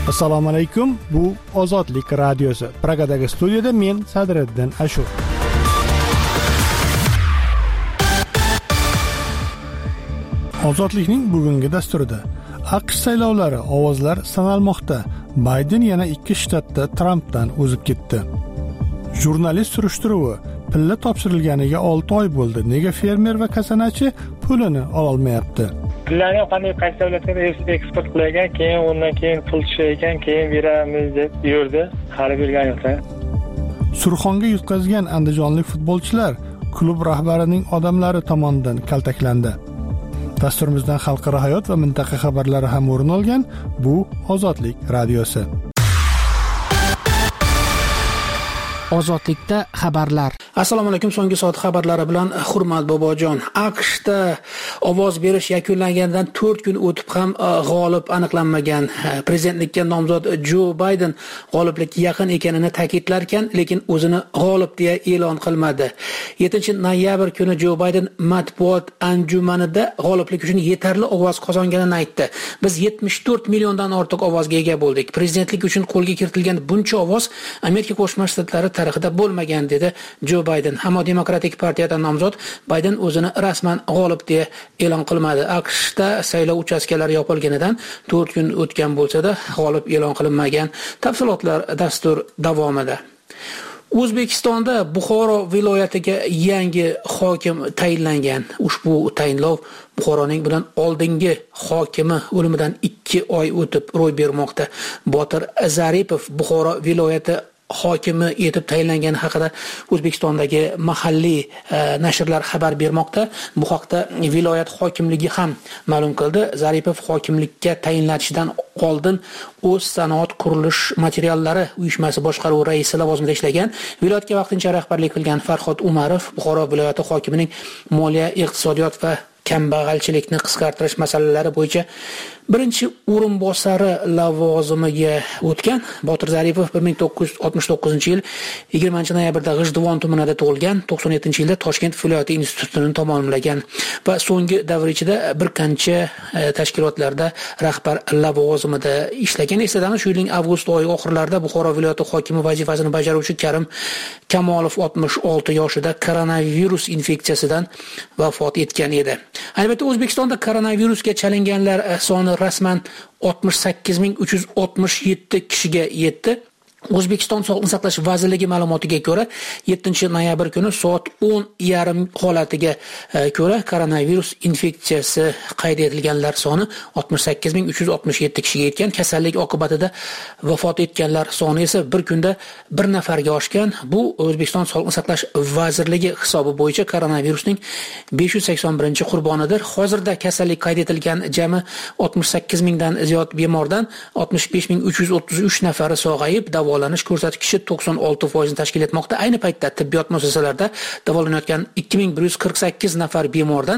Assalomu alaykum. Bu Ozodlik radiosi. Pragadagi studiyada men Sadriddin Ashur. Ozodlikning bugungi dasturida AQSh saylovlari ovozlar sanalmoqda. Bayden yana 2 shtatda Trampdan o'zib ketdi. Jurnalist surishtiruvi: pilla topshirilganiga 6 oy bo'ldi. Nega fermer va kasanachi pulini ola olmayapti? Pullarni qanday qaysi davlatga eksport qilagan, keyin undan keyin pul tushayotgan, keyin beramiz deb yurdi. Hali bergan yo'q. Surxonga yutqazgan andijonlik futbolchilar klub rahbarining odamlari tomonidan kaltaklandi. Dasturimizdan xalqaro hayot va mintaqa xabarlari ham o'rin olgan. Bu Ozodlik radiosi. Ozodlikda xabarlar. Assalomu alaykum. So'nggi soat xabarlari bilan Hurmat Bobojon. AQShda ovoz berish yakunlanganidan 4 kun o'tib ham g'olib aniqlanmagan. Prezidentlikka nomzod Jo Bayden g'oliblikka yaqin ekanini ta'kidlarkan, lekin o'zini g'olib deya e'lon qilmadi. 7-noyabr kuni Jo Bayden matbuot anjumanida g'oliblik uchun yetarli ovoz qozonganini aytdi. Biz 74 milliondan ortiq ovozga ega bo'ldik. Prezidentlik uchun qo'lga kiritilgan buncha ovoz Amerika Qo'shma Shtatlari tarixida bo'lmagan, dedi Jo Bayden. Ammo Demokratik partiyadan nomzod Bayden o'zini rasman g'olib deya e'lon qilmadi. AQShda saylov uchastkalari yopilganidan 4 kun o'tgan bo'lsa-da, g'olib e'lon qilinmagan. Tafsilotlar dastur davomida. O'zbekistonda Buxoro viloyatiga yangi hokim tayinlangan. Ushbu tayinlov Buxoroning bundan oldingi hokimi o'limidan 2 oy o'tib ro'y bermoqda. Botir Zaripov Buxoro viloyati hokimi etib tayinlangani haqida O'zbekistondagi mahalliy nashrlar xabar bermoqda. Bu haqda viloyat hokimligi ham ma'lum qildi. Zaripov hokimlikka tayinlanishidan oldin o'z sanoat qurilish materiallari uyushmasi boshqaruvi raisi lavozimida ishlagan. Viloyatga vaqtincha rahbarlik qilgan Farhod Umarov Buxoro viloyati hokimining moliya, iqtisodiyot va kambag'alchilikni qisqartirish masalalari bo'yicha birinchi o'rinbosari lavozimiga o'tgan. Botir Zaripov 1969-yil 20-noyabrda G'ijduvon tumanida tug'ilgan. 97-yilda Toshkent viloyati institutini tamomlagan va so'nggi davr ichida bir qancha tashkilotlarda rahbar lavozimida ishlagan. Eslatamiz, shu yilning avgust oyi oxirlarida Buxoro viloyati hokimi vazifasini bajaruvchi Karim Kamolov 66 yoshida koronavirus infeksiyasidan vafot etgan edi. Albatta, O'zbekistonda koronavirusga chalinganlar soni rasman 68,367 kishiga yetdi. O'zbekiston Sog'liqni saqlash vazirligi ma'lumotiga ko'ra 7-noyabr kuni soat 10:30 holatiga ko'ra koronavirus infeksiyasi qayd etilganlar soni 68,367 kishiga yetgan. Kasallik oqibatida vafot etganlar soni esa bir kunda 1 nafarga oshgan. Bu O'zbekiston Sog'liqni saqlash vazirligi hisobi bo'yicha koronavirusning 581 qurbonidir. Hozirda kasallik qayd etilgan jami 68 mingdan ziyod bemordan 65,333 nafari sog'ayib, davolanish ko'rsatkichi 96% tashkil etmoqda. Ayni paytda tibbiyot muassasalarida davolanayotgan 2148 nafar bemordan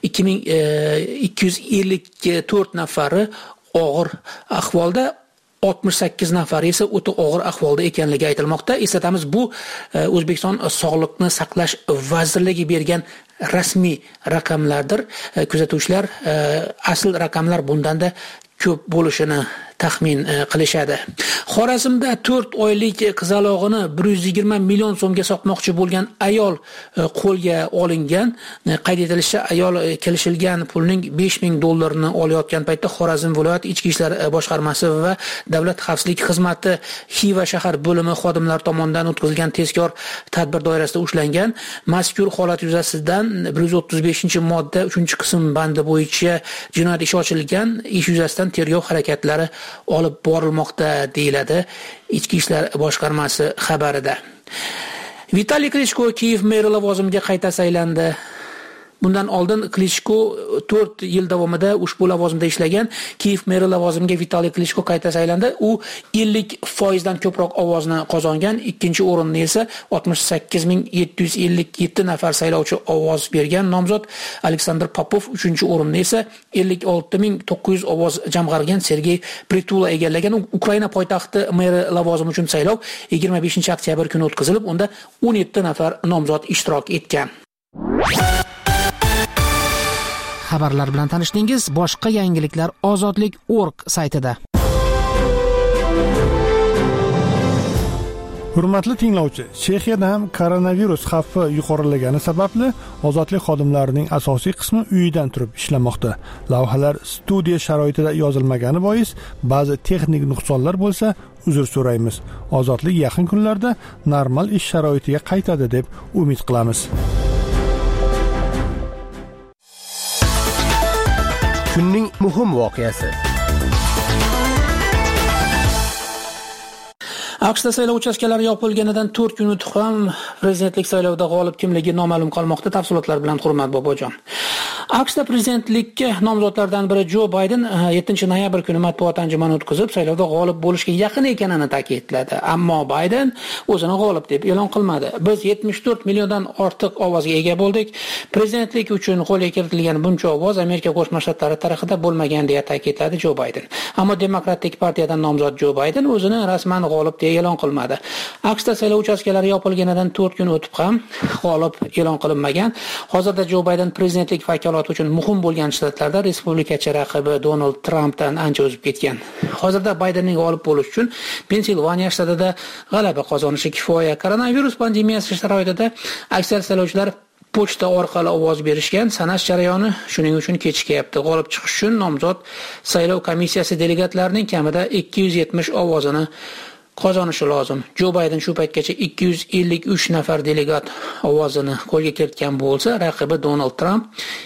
2254 nafari og'ir ahvolda, 68 nafari esa o'ta og'ir ahvolda ekanligi aytilmoqda. Eslatamiz, bu O'zbekiston Sog'liqni saqlash vazirligi bergan rasmiy raqamlardir. Kuzatuvchilar asl raqamlar bundanda ko'p bo'lishini taxmin qilishadi. Xorazmda 4 oylik qizalog'ini 120 million so'mga sotmoqchi bo'lgan ayol qo'lga olingan. Qayd etilishicha, ayol kelishilgan pulning $5000 olayotgan paytda Xorazm viloyat ichki ishlar boshqarmasi va Davlat xavfsizlik xizmati Xiva shahar bo'limi xodimlari tomonidan o'tkazilgan tezkor tadbir doirasida ushlangan. Mazkur holat yuzasidan 135-modda 3-qism bandi bo'yicha jinoyat ishi ochilgan. Ish yuzasidan tergov harakatlari olib borilmoqda, deyiladi Ichki ishlar boshqarmasi xabarida. Vitaliy Klitschko Kiyev meri lavozimiga qayta saylandi. Bundan oldin Klitschko 4 yil davomida ushbu lavozimda ishlagan. Kiyev meri lavozimiga Vitaliy Klitschko qayta saylandi. U 50% dan ko'proq ovozni qozongan. Ikkinchi o'rinni esa 68757 nafar saylovchi ovoz bergan nomzod Aleksandr Popov, 3-o'rinni esa 56900 ovoz jamg'argan Sergey Pritula egallagan. Ukraina poytaxti meri lavozimi uchun saylov 25-oktyabr kuni o'tkazilib, unda 17 nafar nomzod ishtirok etgan. Xabarlar bilan tanishdingiz. Boshqa yangiliklar Ozodlik.org saytida. Hurmatli tinglovchi, Chexiyada ham koronavirus xavfi yuqorilagani sababli ozodlik xodimlarining asosiy qismi uyidan turib ishlamoqda. Lavhalar studiya sharoitida yozilmagani bois ba'zi texnik nuqsonlar bo'lsa, uzr so'raymiz. Ozodlik yaqin kunlarda normal ish sharoitiga qaytadi deb umid qilamiz. Kunning muhim voqeasi. AQShda saylov uchastkalari yopilganidan 4 kun o'tib ham prezidentlik saylovida g'olib kimligi noma'lum qolmoqda. Tafsilotlar bilan Hurmat Bobojon. AQShda prezidentlikka nomzodlardan biri Jo Bayden 7 noyabr kuni matbuot anjumani o'tkazib, saylovda g'olib bo'lishga yaqin ekanini ta'kidladi. Ammo Bayden o'zini g'olib deb e'lon qilmadi. Biz 74 milliondan ortiq ovozga ega bo'ldik. Prezidentlik uchun qo'lga kiritilgan buncha ovoz Amerika Qo'shma Shtatlari tarixida bo'lmagan deya ta'kidladi Jo Bayden. Ammo Demokratik partiyadan nomzod Jo Bayden o'zini rasman g'olib deya e'lon qilmadi. AQShda saylov uchastkalari yopilganidan 4 kun o'tib ham g'olib e'lon qilinmagan. Hozirda Jo Bayden prezidentlik vakolati uchun muhim bo'lgan shtatlarda respublikachi raqibi Donald Trampdan ancha o'zib ketgan. Hozirda Baydenning g'olib bo'lish uchun Pensilvaniya shtatida g'alaba qozonishi kifoya. Koronavirus pandemiyasi sharoitida aksar saylovchilar pochta orqali ovoz berishgan, sanash jarayoni shuning uchun kechikyapti. G'olib chiqish uchun nomzod saylov komissiyasi delegatlarining kamida 270 ovozini qozonishi lozim. Jo Bayden shu paytgacha 253 nafar delegat ovozini qo'lga kiritgan bo'lsa, raqibi Donald Trump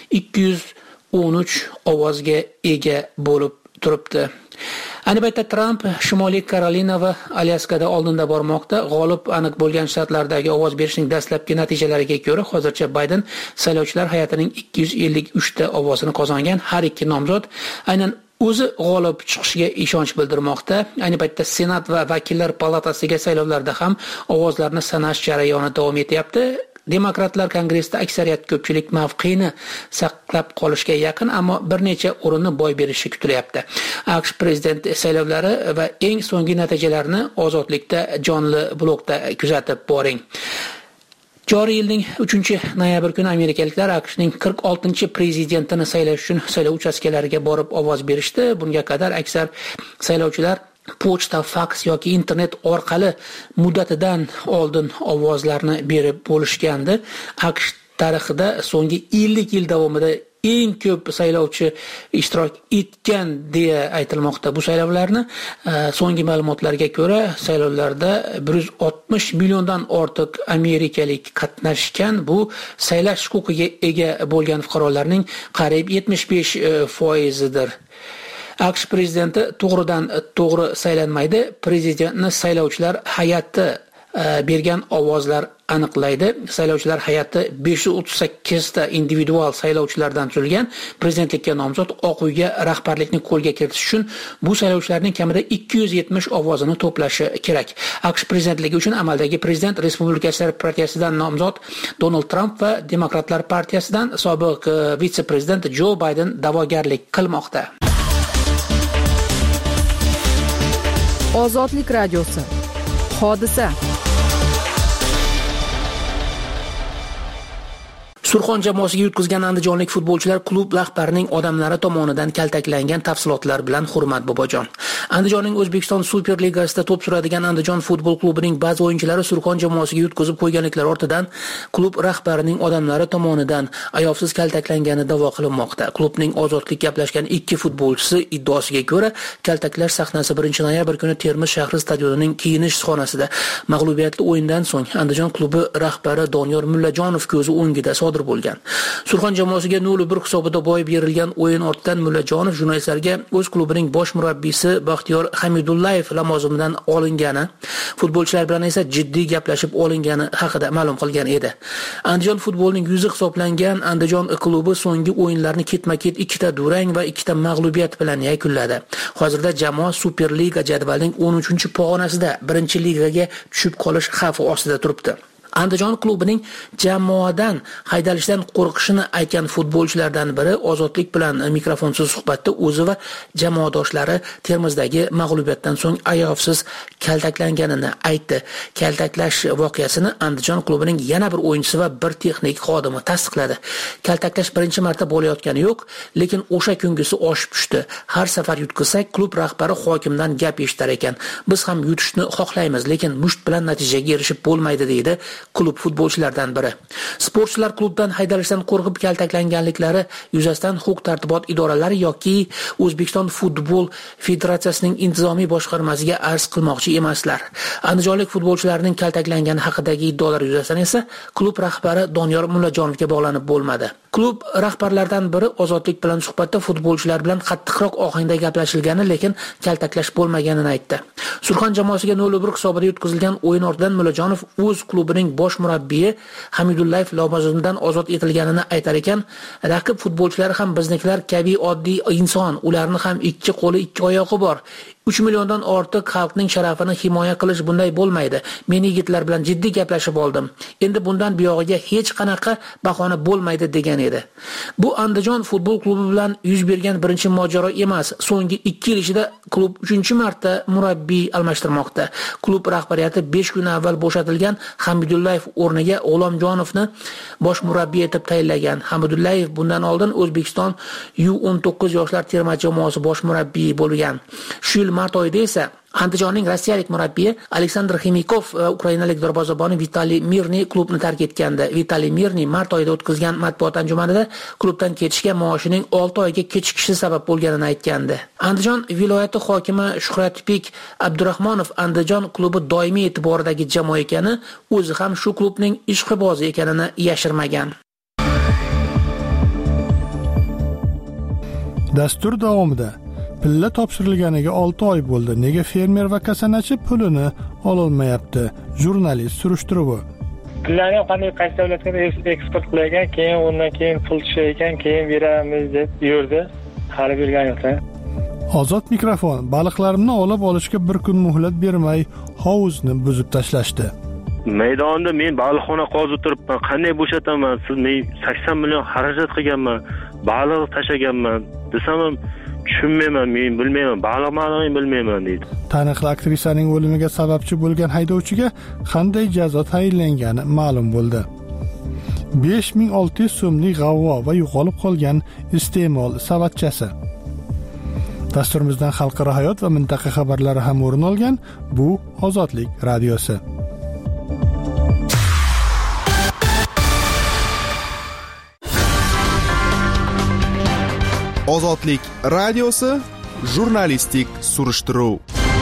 213 ovozga ega bo'lib turibdi. Ayni paytda Trump Shimoliy Karolina va Alyaskada oldinda bormoqda. G'olib aniq bo'lgan shtatlardagi ovoz berishning dastlabki natijalariga ko'ra, hozircha Bayden saylovchilar hay'atining 253 ta ovozini qozongan. Har ikki nomzod aynan o'zi g'olib chiqishiga ishonch bildirmoqda. Ayni paytda Senat va Vakillar palatasiga saylovlarda ham ovozlarni sanash jarayoni davom etyapti. Demokratlar Kongressda aksariyat ko'pchilik mavqeini saqlab qolishga yaqin, ammo bir necha o'rinni boy berishi kutilyapti. AQSh prezident saylovlari va eng so'nggi natijalarni ozodlikda jonli blokda kuzatib boring. Joriy yilning 3-noyabr kuni amerikaliklar AQShning 46-prezidentini saylash uchun saylov uchastkalariga borib ovoz berishdi. Bunga qadar aksar saylovchilar pochta, faks yoki internet orqali muddatidan oldin ovozlarni berib bo'lishgandi. AQSh tarixida so'nggi 50 yil davomida eng ko'p saylovchi ishtirok etgan deya aytilmoqda. Bu saylovlarni so'nggi ma'lumotlarga ko'ra saylovlarda 160 milliondan ortiq amerikalik qatnashgan. Bu saylash huquqiga ega bo'lgan fuqarolarning qariyb 75%dir. AQSh prezidenti to'g'ridan to'g'ri saylanmaydi. Prezidentni saylovchilar hay'ati bergan ovozlar aniqlaydi. Saylovchilar hay'ati 538 ta individual saylovchilardan tuzilgan. Prezidentlikka nomzod Oq uyga rahbarlikni qo'lga kiritish uchun bu saylovchilarning kamida 270 ovozini to'plashi kerak. AQSh prezidentligi uchun amaldagi prezident Respublikachilar partiyasidan nomzod Donald Trump va Demokratlar partiyasidan sobiq vitse-prezident Jo Bayden da'vogarlik qilmoqda. Ozodlik radiosi. Hodisa. Surxon jamoasiga yutqizgan andijonlik futbolchilar klub rahbarining odamlari tomonidan kaltaklangan. Tafsilotlar bilan Hurmat Bobojon. Andijonning O'zbekiston Super Ligasida to'p suradigan Andijon futbol klubining ba'zi o'yinchilari Surxon jamoasiga yutqizib qo'yganliklari ortidan klub rahbarining odamlari tomonidan ayovsiz kaltaklangani da'vo qilinmoqda. Klubning ozodlik gaplashgan 2 futbolchisi iddaosiga ko'ra, kaltaklash sahnasi 1-noyabr kuni Termiz shahri stadionining kiyinish xonasida mag'lubiyatli o'yindan so'ng Andijon klubi rahbari Doniyor Mullajonov ko'zi o'ngida sodir bo'lgan. Surxon jamoasiga 0-1 hisobida boy berilgan o'yin ortidan Mullajonov jurnalistlarga o'z klubining bosh murabbiysi Baxtiyor Hamidullayev lavozimidan olingani, futbolchilar bilan esa jiddiy gaplashib olingani haqida ma'lum qilgan edi. Andijon futbolining yuzi hisoblangan Andijon klubi so'nggi o'yinlarni ketma-ket 2 ta durang va 2 ta mag'lubiyat bilan yakunladi. Hozirda jamoa Superliga jadvalining 13-pog'onasida 1-ligaga tushib qolish xavfi ostida turibdi. Andijon klubining jamoadan haydalishdan qo'rqishini aytgan futbolchilardan biri Ozodlik bilan mikrofonsiz suhbatda o'zi va jamoadoshlari Termizdagi mag'lubiyatdan so'ng ayovsiz kaltaklanganini aytdi. Kaltaklash voqeasini Andijon klubining yana bir o'yinchisi va bir texnik xodimi tasdiqladi. Kaltaklash birinchi marta bo'layotgani yo'q, lekin o'sha kungisi oshib tushdi. Har safar yutqizsak, klub rahbari hokimdan gap eshitar ekan. Biz ham yutishni xohlaymiz, lekin musht bilan natijaga erishib bo'lmaydi deydi klub futbolchilaridan biri. Sportchilar klubdan haydalishdan qo'rqib kaltaklanganliklari yuzasidan huquq-tartibot idoralari yoki O'zbekiston futbol federatsiyasining intizomiy boshqarmasiga arz qilmoqchi emaslar. Andijonlik futbolchilarning kaltaklangani haqidagi iddaolar yuzasidan esa klub rahbari Doniyor Mullajonovga bog'lanib bo'lmadi. Klub rahbarlaridan biri Ozodlik bilan suhbatda futbolchilar bilan qattiqroq ohangda gaplashilgani, lekin kaltaklash bo'lmaganini aytdi. Surxon jamoasiga 0-1 hisobida yutqizilgan o'yin ortidan Mullajonov o'z klubining bosh murabbiyi Hamidullayev lavozimidan ozod etilganini aytar ekan, raqib futbolchilari ham biznikilar kabi oddiy inson, ularni ham ikki qo'li, ikki oyog'i bor. 3 milliondan ortiq xalqning sharafini himoya qilish bunday bo'lmaydi. Men yigitlar bilan jiddiy gaplashib oldim. Endi bundan buyog'iga hech qanaqa bahona bo'lmaydi degan edi. Bu Andijon futbol klubi bilan yuz bergan birinchi mojaro emas. So'nggi 2 yil ichida klub 3-marta murabbiy almashtirmoqda. Klub rahbariyati 5 kun avval bo'shatilgan Hamidullayev o'rniga G'ulomjonovni bosh murabbiy etib tayinlagan. Hamidullayev bundan oldin O'zbekiston U19 yoshlar terma jamoasi bosh murabbiyi bo'lgan. Shu yil mart oyida esa Andijonning rossiyalik murabbiyi Aleksandr Ximikov va ukrainalik darvozaboni Vitaliy Mirniy klubni tark etgandi. Vitaliy Mirniy mart oyida o'tkazgan matbuot anjumanida klubdan ketishga maoshining 6 oyga kechikishi sabab bo'lganini aytgandi. Andijon viloyati hokimi Shuhratbek Abdurahmonov Andijon klubi doimiy e'tiboridagi jamoa ekani, o'zi ham shu klubning ishqibozi ekanini yashirmagan. Dastur davomida pilla topshirilganiga 6 oy bo'ldi. Nega fermer va kasanachi pulini ololmayapti? Jurnalist surishtiruvi. Pullarni qanday qaysi davlatga eksport qilagan, keyin undan keyin pul tushayotgan, keyin beramiz deb yurdi. Hali bergan yo'qlar. Ozod mikrofon. Baliqlarimni olib olishga bir kun muhlat bermay hovuzni buzib tashlashdi. Maydonda men baliqxona qozib turibman. Qanday bo'shataman? Siz men 80 million xarajat qilganman. Baliq tashaganman. Desam ham tushunmayman, men bilmayman, baliqni bilmayman deydi. Taniqli aktrisaning o'limiga sababchi bo'lgan haydovchiga qanday jazo tayinlangani ma'lum bo'ldi. 5600 so'mlik g'avvo va yo'qolib qolgan iste'mol savatchasi. Dasturimizdan xalqaro hayot va mintaqa xabarlari ham o'rin olgan. Bu Ozodlik radiosi. Ozodlik radiosi jurnalistik surishtiruv.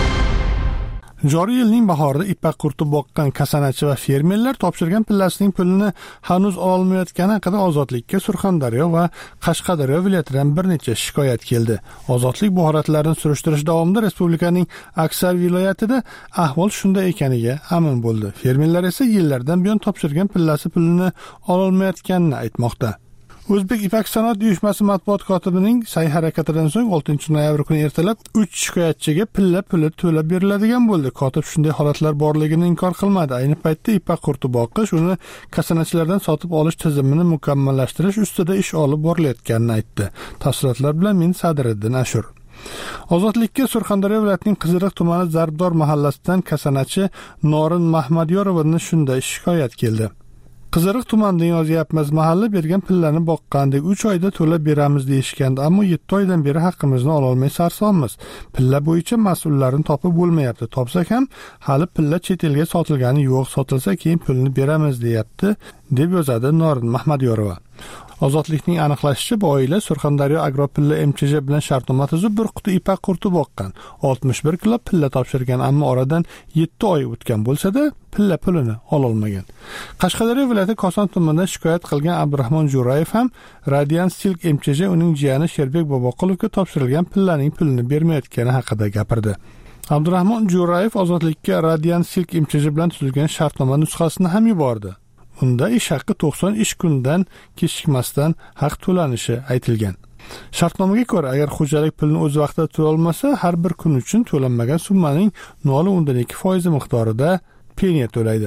Joriy yilning bahorida ipak qurti boqqan kasanachi va fermerlar topshirgan pillasining pulini hanuz olmayotgani haqida Ozodlikka Surxondaryo va Qashqadaryo viloyatidan bir necha shikoyat keldi. Ozodlik bu holatlarni surishtirish davomida respublikaning aksar viloyatida ahvol shunday ekaniga amin bo'ldi. Fermerlar esa yillardan buyon topshirgan pillasi pulini ololmayotganini aytmoqda. O'zbek Ipak sanoat uyushmasi matbuot kotibining sa'y-harakatidan so'ng 6-noyabr kuni ertalab 3 shikoyatchiga pilla puli to'lab beriladigan bo'ldi. Kotib shunday holatlar borligini inkor qilmadi. Ayni paytda ipak qurti boqish, uni kasanachilardan sotib olish tizimini mukammallashtirish ustida ish olib borilayotganini aytdi. Tafsilotlar bilan men Sadiriddin Ashur. Ozodlikka Surxondaryo viloyatining Qiziriq tumani Zarbdor mahallasidan kasanachi Norin Mahmadyorovning shunday shikoyat keldi. Qiziriq tumanidan yozyapmiz, mahalla bergan pillani boqqandik 3 oyda to'lab beramiz deyishgandi, ammo 7 oydan beri haqqimizni ola olmay sarsonmiz. Pilla bo'yicha mas'ullarni topib bo'lmayapti. Topsak ham hali pilla chet elga sotilgani yo'q, sotilsa keyin pulni beramiz deyapti, deb yozadi Norin Mahmadyorova. Ozodlikning aniqlashicha, bu oila Surxondaryo Agropilla MCJ bilan shartnoma tuzib bir quti ipak qurti boqqan, 61 kilo pilla topshirgan, ammo oradan 7 oy o'tgan bo'lsa-da, pilla pulini ola olmagan. Qashqadaryo viloyati Koson tumanidan shikoyat qilgan Abdurahmon Jo'rayev ham Radiant Silk MCJ uning jiyani Sherbek Boboqilovga topshirilgan pillaning pulini bermayotgani haqida gapirdi. Abdurahmon Jo'rayev Ozodlikka Radiant Silk MCJ bilan tuzilgan shartnoma nusxasini ham yubordi. Unda ish haqqi 90 ish kundan kechikmasdan haq to'lanishi aytilgan. Shartnomaga ko'ra, agar xo'jalik pulni o'z vaqtida to'la olmasa, har bir kun uchun to'lanmagan summaning 0.2% miqdorida penya to'laydi.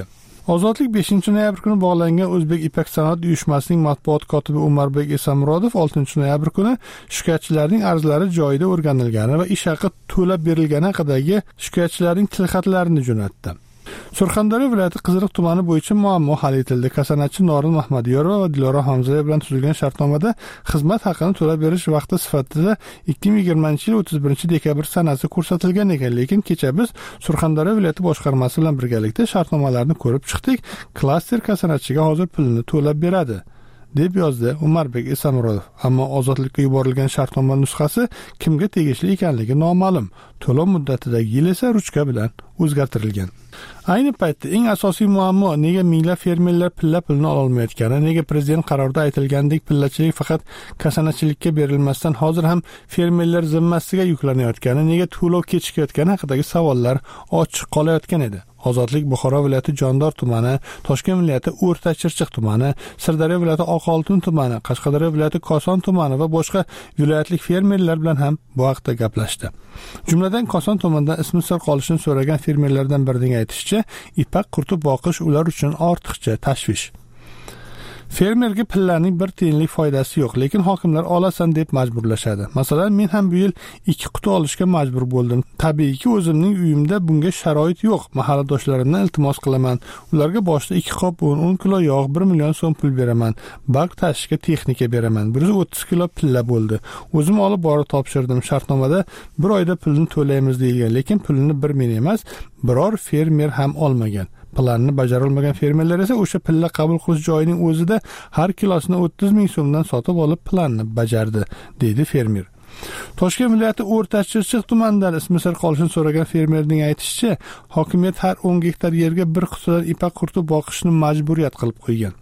Ozodlik 5-noyabr kuni bog'langan O'zbek Ipak sanoat uyushmasining matbuot kotibi Umarbek Esamurodov 6-noyabr kuni shikoyatchilarning arzlari joyida o'rganilgani va ish haqi to'lab berilgani haqidagi shikoyatchilarning tilxatlarini jo'natdi. Surxondaryo viloyati Qiziriq tumani bo'yicha muammo hal etildi. Kasanachi Norin Mahmadiyorova va Dilora Hamzayeva bilan tuzilgan shartnomada xizmat haqini to'lab berish vaqti sifatida 2020-yil 31-dekabr sanasi ko'rsatilgan ekan, lekin kecha biz Surxondaryo viloyati boshqarmasi bilan birgalikda shartnomalarni ko'rib chiqdik. Klaster kasanachiga hozir pulini to'lab beradi, deb yozdi Umarbek Esamurodov. Ammo ozodlikka yuborilgan shartnoma nusxasi kimga tegishli ekanligi noma'lum. To'lov muddatidagi yil esa ruchka bilan o'zgartirilgan. Ayni paytda eng asosiy muammo nega minglab fermerlar pulini ololmayotgani, nega prezident qarorida aytilgandek pillachilik faqat kasanachilikka berilmasdan hozir ham fermerlar zimmasiga yuklanayotgani, nega to'lov kechikayotgani haqidagi savollar ochiq qolayotgan edi. Ozodlik Buxoro viloyati Jondor tumani, Toshkent viloyati O'rta Chirchiq tumani, Sirdaryo viloyati Oqoltin tumani, Qashqadaryo viloyati Koson tumani va boshqa viloyatlik fermerlar bilan ham bu haqda gaplashdi. Jumladan Koson tumanidan ismi sir qolishini so'ragan fermerlardan birining aytishicha, ipak qurtib boqish ular uchun ortiqcha tashvish. Fermerga pillarning bir tiyinlik foydasi yo'q, lekin hokimlar olasan deb majburlashadi. Masalan, men ham bu yil 2 quti olishga majbur bo'ldim. Tabiiyki, o'zimning uyimda bunga sharoit yo'q. Mahalladoshlarimdan iltimos qilaman. Ularga boshda 2 qop 10 kilo yog', 1 million so'm pul beraman. Bak tashishga texnika beraman. 130 kilo pilla bo'ldi. O'zim olib borib topshirdim. Shartnomada 1 oyda pulni to'laymiz deyilgan, lekin pulni bir men emas, biror fermer ham olmagan. Planni bajara olmagan fermerlar esa o'sha pilla qabul qilish joyining o'zida har kilosini 30 ming so'mdan sotib olib planni bajardi, deydi fermer. Toshkent viloyati O'rta Chirchiq tumanidan ismi sir qolishini so'ragan fermerning aytishicha, hokimiyat har 10 gektar yerga bir qutidan ipak qurtib boqishni majburiyat qilib qo'ygan.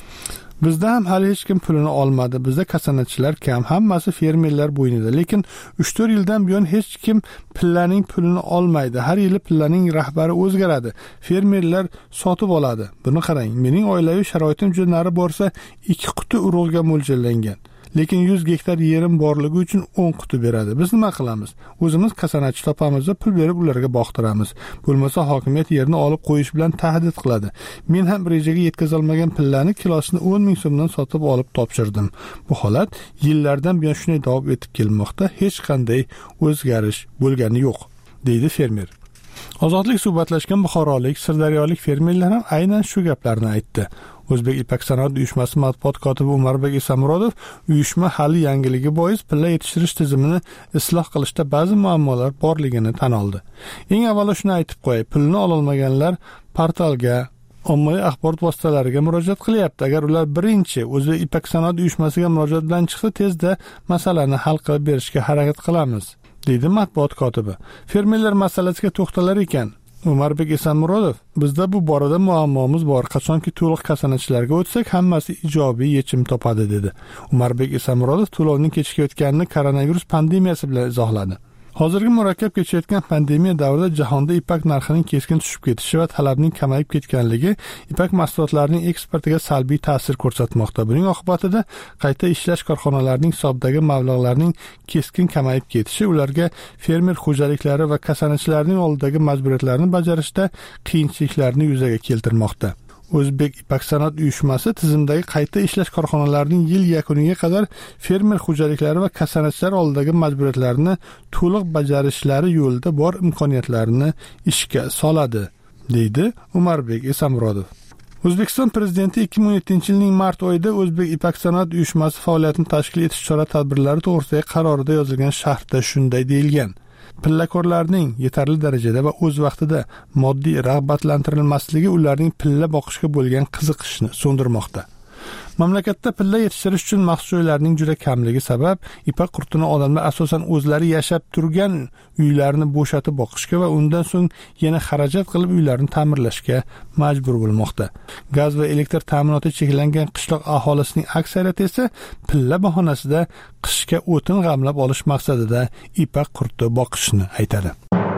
Bizda ham hali hech kim pulini olmadi. Bizda kasanachilar kam, hammasi fermerlar bo'ynida. Lekin 3-4 yildan buyon hech kim pillaning pulini olmaydi. Har yili pillaning rahbari o'zgaradi. Fermerlar sotib oladi. Buni qarang, mening oilaviy sharoitim juda nari borsa 2 quti urug'ga mo'ljallangan. Lekin 100 gektar yerim borligi uchun 10 quti beradi. Biz nima qilamiz? O'zimiz kasanachi topamiz va pul berib ularga boqtiramiz. Bo'lmasa hokimiyat yerni olib qo'yish bilan tahdid qiladi. Men ham rejaga yetkazolmagan pillani kilosini 10 ming so'mdan sotib olib topshirdim. Bu holat yillardan buyon shunday davom etib kelmoqda. Hech qanday o'zgarish bo'lgani yo'q, deydi fermer. Ozodlik suhbatlashgan buxorolik, sirdaryolik fermerlar ham aynan shu gaplarni aytdi. O'zbek Ipak sanoat uyushmasi matbuot kotibi Umarbek Esamurodov uyushma hali yangiligi bois pilla yetishtirish tizimini isloh qilishda ba'zi muammolar borligini tan oldi. Eng avvalo shuni aytib qo'yay, pulni ololmaganlar portalga, ommaviy axborot vositalariga murojaat qilyapti. Agar ular birinchi O'zbek Ipak sanoat uyushmasiga murojaat bilan chiqsa, tezda masalani hal qilib berishga harakat qilamiz, deydi matbuot kotibi. Fermerlar masalasiga to'xtalar ekan Umarbek Esamurodov, bizda bu borada muammomiz bor. Qachonki to'liq kasanachilarga o'tsak, hammasi ijobiy yechim topadi, dedi. Umarbek Esamurodov to'lovning kechikayotganini koronavirus pandemiyasi bilan izohladi. Hozirgi murakkab kechayotgan pandemiya davrida jahonda ipak narxining keskin tushib ketishi va talabning kamayib ketganligi ipak mahsulotlarining eksportiga salbiy ta'sir ko'rsatmoqda. Buning oqibatida qayta ishlash korxonalarining hisobidagi mablag'larning keskin kamayib ketishi ularga fermer xo'jaliklari va kasanachilarning oldidagi majburiyatlarni bajarishda qiyinchiliklarni yuzaga keltirmoqda. O'zbek Ipak sanoat uyushmasi tizimdagi qayta ishlash korxonalarining yil yakuniga qadar fermer xo'jaliklari va kasanachilar oldidagi majburiyatlarni to'liq bajarishlari yo'lida bor imkoniyatlarni ishga soladi, deydi Umarbek Esamurodov. O'zbekiston prezidenti 2017-yilning mart oyida O'zbek Ipak sanoat uyushmasi faoliyatini tashkil etish chora-tadbirlari to'g'risidagi qarorida yozilgan sharhda shunday deyilgan: Pillakorlarning yetarli darajada va o'z vaqtida moddiy rag'batlantirilmasligi ularning pilla boqishga bo'lgan qiziqishni so'ndirmoqda. Mamlakatda pilla yetishtirish uchun maxsus joylarning juda kamligi sabab ipak qurtini odamlar asosan o'zlari yashab turgan uylarni bo'shatib boqishga va undan so'ng yana xarajat qilib uylarni ta'mirlashga majbur bo'lmoqda. Gaz va elektr ta'minoti cheklangan qishloq aholisining aksariyati esa pilla bahonasida qishga o'tin g'amlab olish maqsadida ipak qurti boqishni aytadi.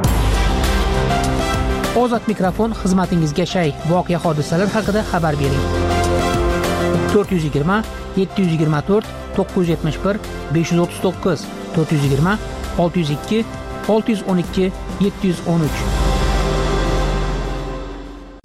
Ozod mikrofon xizmatingizga shay. Voqea hodisalar haqida xabar bering. 420 724 971 539 420 602 612 713.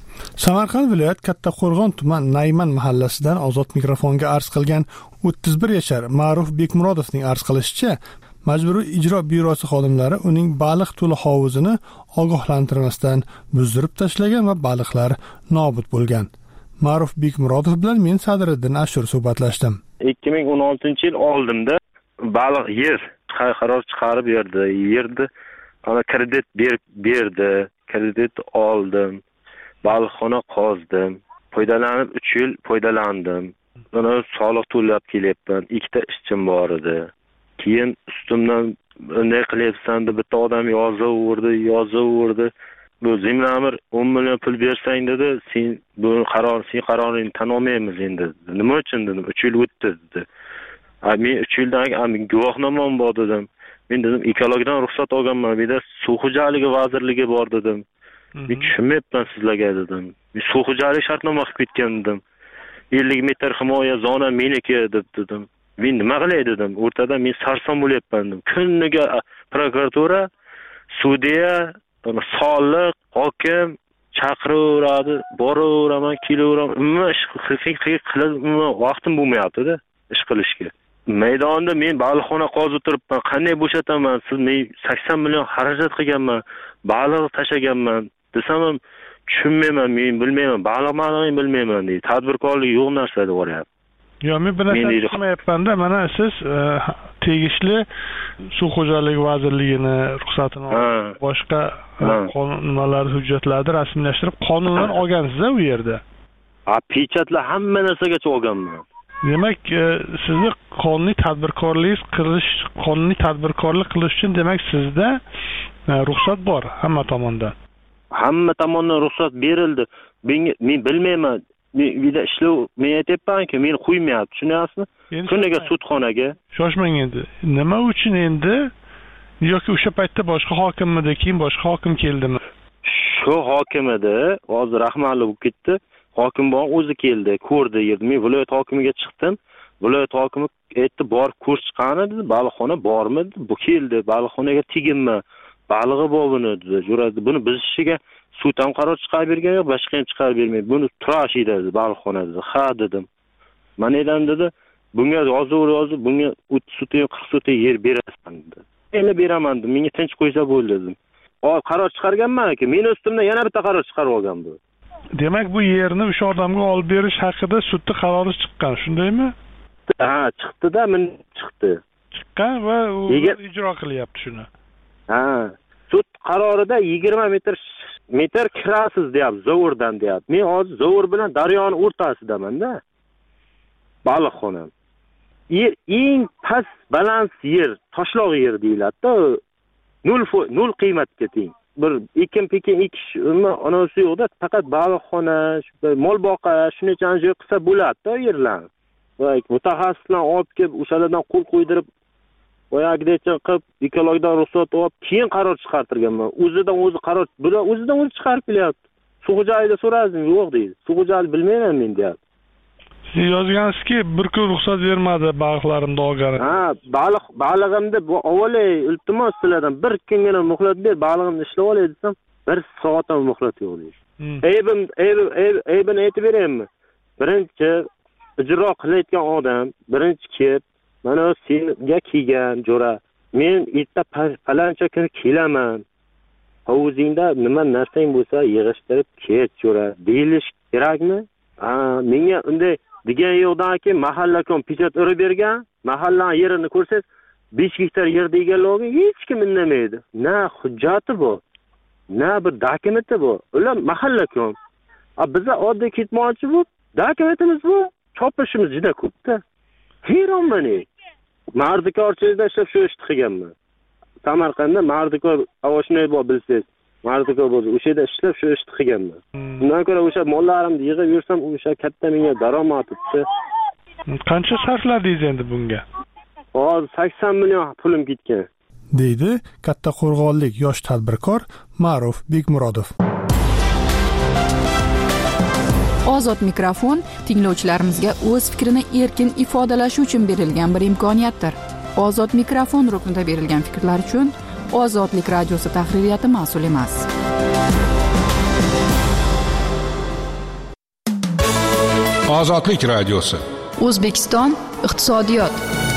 Samarqand viloyat Kattaqo'rg'on tuman Nayman mahallasidan Ozod mikrofonga arz qilgan 31 yashar Ma'ruf Bekmurodovning arz qilishicha, Majburiy ijro byurosi xodimlari uning baliq to'la hovuzini ogohlantirmasdan buzdirib tashlagan va baliqlar nobud bo'lgan. Ma'ruf Bekmurodov bilan men Sadriddin Ashur suhbatlashdim. 2016-yil oldimda baliq yer qaror chiqarib yerdi. Ana kredit berdi. Kredit oldim. Baliqxona qozdim. Foydalanib 3 yil foydalandim. Mana soliq to'lab kelyapman. 2 ta ishchim bor edi. Keyin ustimdan ne qilyapsan deb bitta odam yozaverdi. Bu Zimlamir 10 million pul bersang dedi, sen qaroringni tan olmaymiz endi. Nima uchun dedim, 3 yil o'tdi dedi. Men 3 yildan keyin guvohnomam bor dedim. Men dedim, ekologdan ruxsat olganman, bir de suv xo'jaligi vazirligi bor dedim. Men tushunmayapman sizlarga dedim. Men suv xo'jaligi shartnoma qilib ketgan dedim. 50 metr himoya zona meniki dedim. Men nima qilay dedim. O'rtada men sarson bo'lyapman dedim. Kuniga prokuratura, sudya, soliq, hokim chaqiraveradi, boraveraman, kelaveraman. Nima ish qilib vaqtim bo'lmayapti-da ish qilishga. Maydonda men baliqxona qozib turibman. Qanday bo'shataman? Siz men 80 million xarajat qilganman, baliq tashaganman desam ham tushunmayman, men bilmayman, baliqni bilmayman deydi. Tadbirkorlik yo'q narsa deb o'ylayapman. Yo, men bir narsa tushunmayapman-da. Mana siz tegishli suv xo'jaligi vazirligini ruxsatini boshqa qonunlar, hujjatlarni rasmiylashtirib qonundan olgansiz-a u yerda. Pechatlar hamma narsagacha olganman. Demak, sizni qonuniy tadbirkorlik qilish uchun demak sizda ruxsat bor hamma tomondan. Hamma tomondan ruxsat berildi. Men bilmayman. Vida ishlov men aytayapmanki, meni qo'ymayapti, tushunyapsizmi? Kuniga sudxonaga. Shoshmang endi. Nima uchun endi? Yoki o'sha paytda boshqa hokimmidi, keyin boshqa hokim keldimi? Shu hokim edi, hozir rahmatli bo'lib ketdi. Hokim bor o'zi keldi, ko'rdi yerni. Men viloyat hokimiga chiqdim. Viloyat hokimi aytdi, borib ko'rish chiqqani dedi, baliqxona bormi? Bu keldi, baliqxonaga teginma. Balig'i bor buni dedi. Jo'radi. Buni bizishiga sud ham qaror chiqarib bergan yo'q, boshqa ham chiqarib bermaydi. Buni turash edi baliqxona dedi. Ha dedim. Men edim dedi, bunga yozib, bunga 30 so'ta, 40 so'ta yer berasan dedi. Endi beraman dedim. Menga tinch qo'ysa bo'ldi dedim. Qaror chiqarganman-ki, men ustimdan yana bitta qaror chiqarib olgan bu. Demak, bu yerni o'sha odamga olib berish haqida sudda qarori chiqqan, shundaymi? Ha, chiqdi-da, men chiqdi. Chiqqan va u ijro qilyapti shuni. Ha, sud qarorida 20 metr kirasiz deyapti, zovurdan deyapti. Men hozir zovur bilan daryoni o'rtasidaman-da. Baliqxona. Eng past balans yer, toshloq yer deyiladi-da. 0 qiymatga teng. Bir ekin-pekin ekish anasi yo'qda, faqat baliqxona, mol boqish, shunacha joy qilsa bo'ladi-da yerlarni. Va mutaxassislar olib kelib, o'shalardan qo'l qo'ydirib, oyog'igacha qilib, ekologdan ruxsat olib, keyin qaror chiqartirganman. O'zidan o'zi chiqarib kelyapti. Suv xo'jaligida so'radim, yo'q deydi. Suv xo'jaligi bilmayman men deyapti. Siz yozgansizki, bir kun ruxsat bermadi baliqlarimni olgani. Ha, balig'imni avvalay iltimos sizlardan bir kungina muhlat ber, balig'imni ishlab olay desam, 1 soat ham muhlat yo'q deydi. Aybini aytib beraymi? Birinchi ijro qilayotgan odam, birinchi kelib, mana senga kelgan jo'ra, men erta falancha kuni kelaman. Hovuzingda nima narsang bo'lsa yig'ishtirib ket jo'ra, deyilish kerakmi? Menga unday degan yo'qdanki, mahallakom pechat urib bergan, mahallaning yerini ko'rsangiz 5 gektar yerda egallagan hech kim indamaydi. Na hujjati bor, na bir dokumenti bor. Ular mahallakom. Bizlar oddiy ketmoqchi bu, dokumentimiz bor. Chopishimiz juda ko'p-da. Hayronman. Mardikorchilikda ishlab shu ishni qilganman. Samarqandda mardikor avoshnay bor bilsangiz. Mardikor bo'ldi. O'sha yerda ishlab shu ishni qilganman. Undan ko'ra o'sha mollarimni yig'ib yursam, o'sha katta menga daromad etdi. Qancha sarfladingiz endi bunga? Hozir 80 million pulim ketgan. Deydi Kattaqo'rg'onlik yosh tadbirkor Ma'ruf Bekmurodov. Ozod mikrofon tinglovchilarimizga o'z fikrini erkin ifodalashi uchun berilgan bir imkoniyatdir. Ozod mikrofon ruknida berilgan fikrlar uchun Ozodlik radiosi tahririyati mas'ul emas. Ozodlik radiosi. O'zbekiston iqtisodiyot.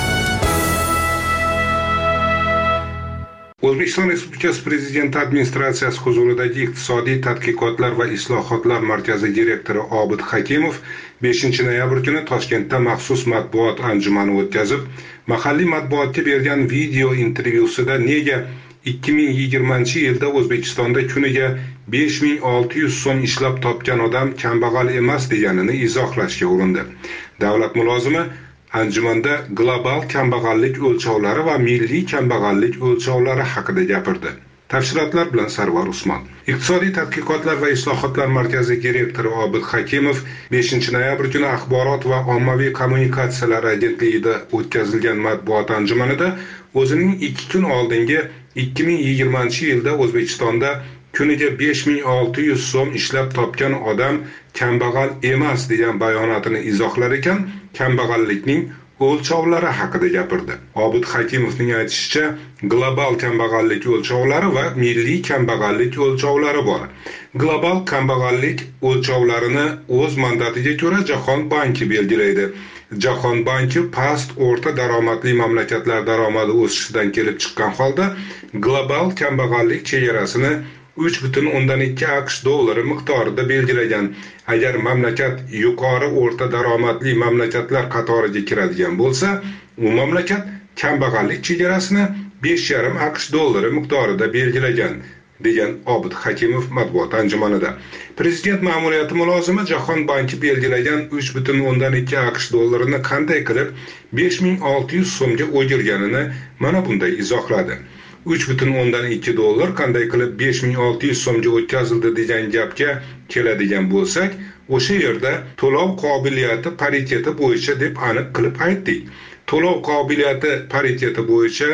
O'zbekiston Respublikasi Prezidenti administratsiyasi huzuridagi Iqtisodiy tadqiqotlar va islohotlar markazi direktori Obid Hakimov 5-noyabr kuni Toshkentda maxsus matbuot anjumani o'tkazib, mahalliy matbuotga bergan video intervyusida nega 2020-yilda O'zbekistonda kuniga 5600 so'm ishlab topgan odam kambag'al emas deganini izohlashga urindi. Davlat mulozimi anjumanda global kambag'allik o'lchovlari va milliy kambag'allik o'lchovlari haqida gapirdi. Tafsilotlar bilan Sarvar Usmon. Iqtisodiy tadqiqotlar va islohotlar markazi direktori Obid Hakimov 5-noyabr kuni Axborot va ommaviy kommunikatsiyalar agentligida o'tkazilgan matbuot anjumanida o'zining 2 kun oldingi 2020-yilda O'zbekistonda kuniga 5600 so'm ishlab topgan odam kambag'al emas degan bayonotini izohlar ekan, kambag'allikning o'lchovlari haqida gapirdi. Obid Hakimovning aytishicha, global kambag'allik o'lchovlari va milliy kambag'allik o'lchovlari bor. Global kambag'allik o'lchovlarini o'z mandatiga ko'ra Jahon banki belgilaydi. Jahon banki past o'rta daromadli mamlakatlar daromadi o'sishidan kelib chiqqan holda global kambag'allik chegarasini 3,2 AQSh dollari miqdorida belgilagan. Agar mamlakat yuqori o'rta daromadli mamlakatlar qatoriga kiradigan bo'lsa, u mamlakat kambag'allik chegarasini 5,5 AQSh dollari miqdorida belgilagan, degan Obid Hakimov matbuot anjumanida. Prezident ma'muriyati mulozimi Jahon banki belgilagan 3,2 AQSh dollarini qanday qilib 5600 so'mga o'girganini mana bunday izohladi. 3,2 dollar qanday qilib 5600 so'mga o'tkazildi degan gapga keladigan bo'lsak, o'sha yerda to'lov qobiliyati pariteti bo'yicha deb aniq qilib aytdik. To'lov qobiliyati pariteti bo'yicha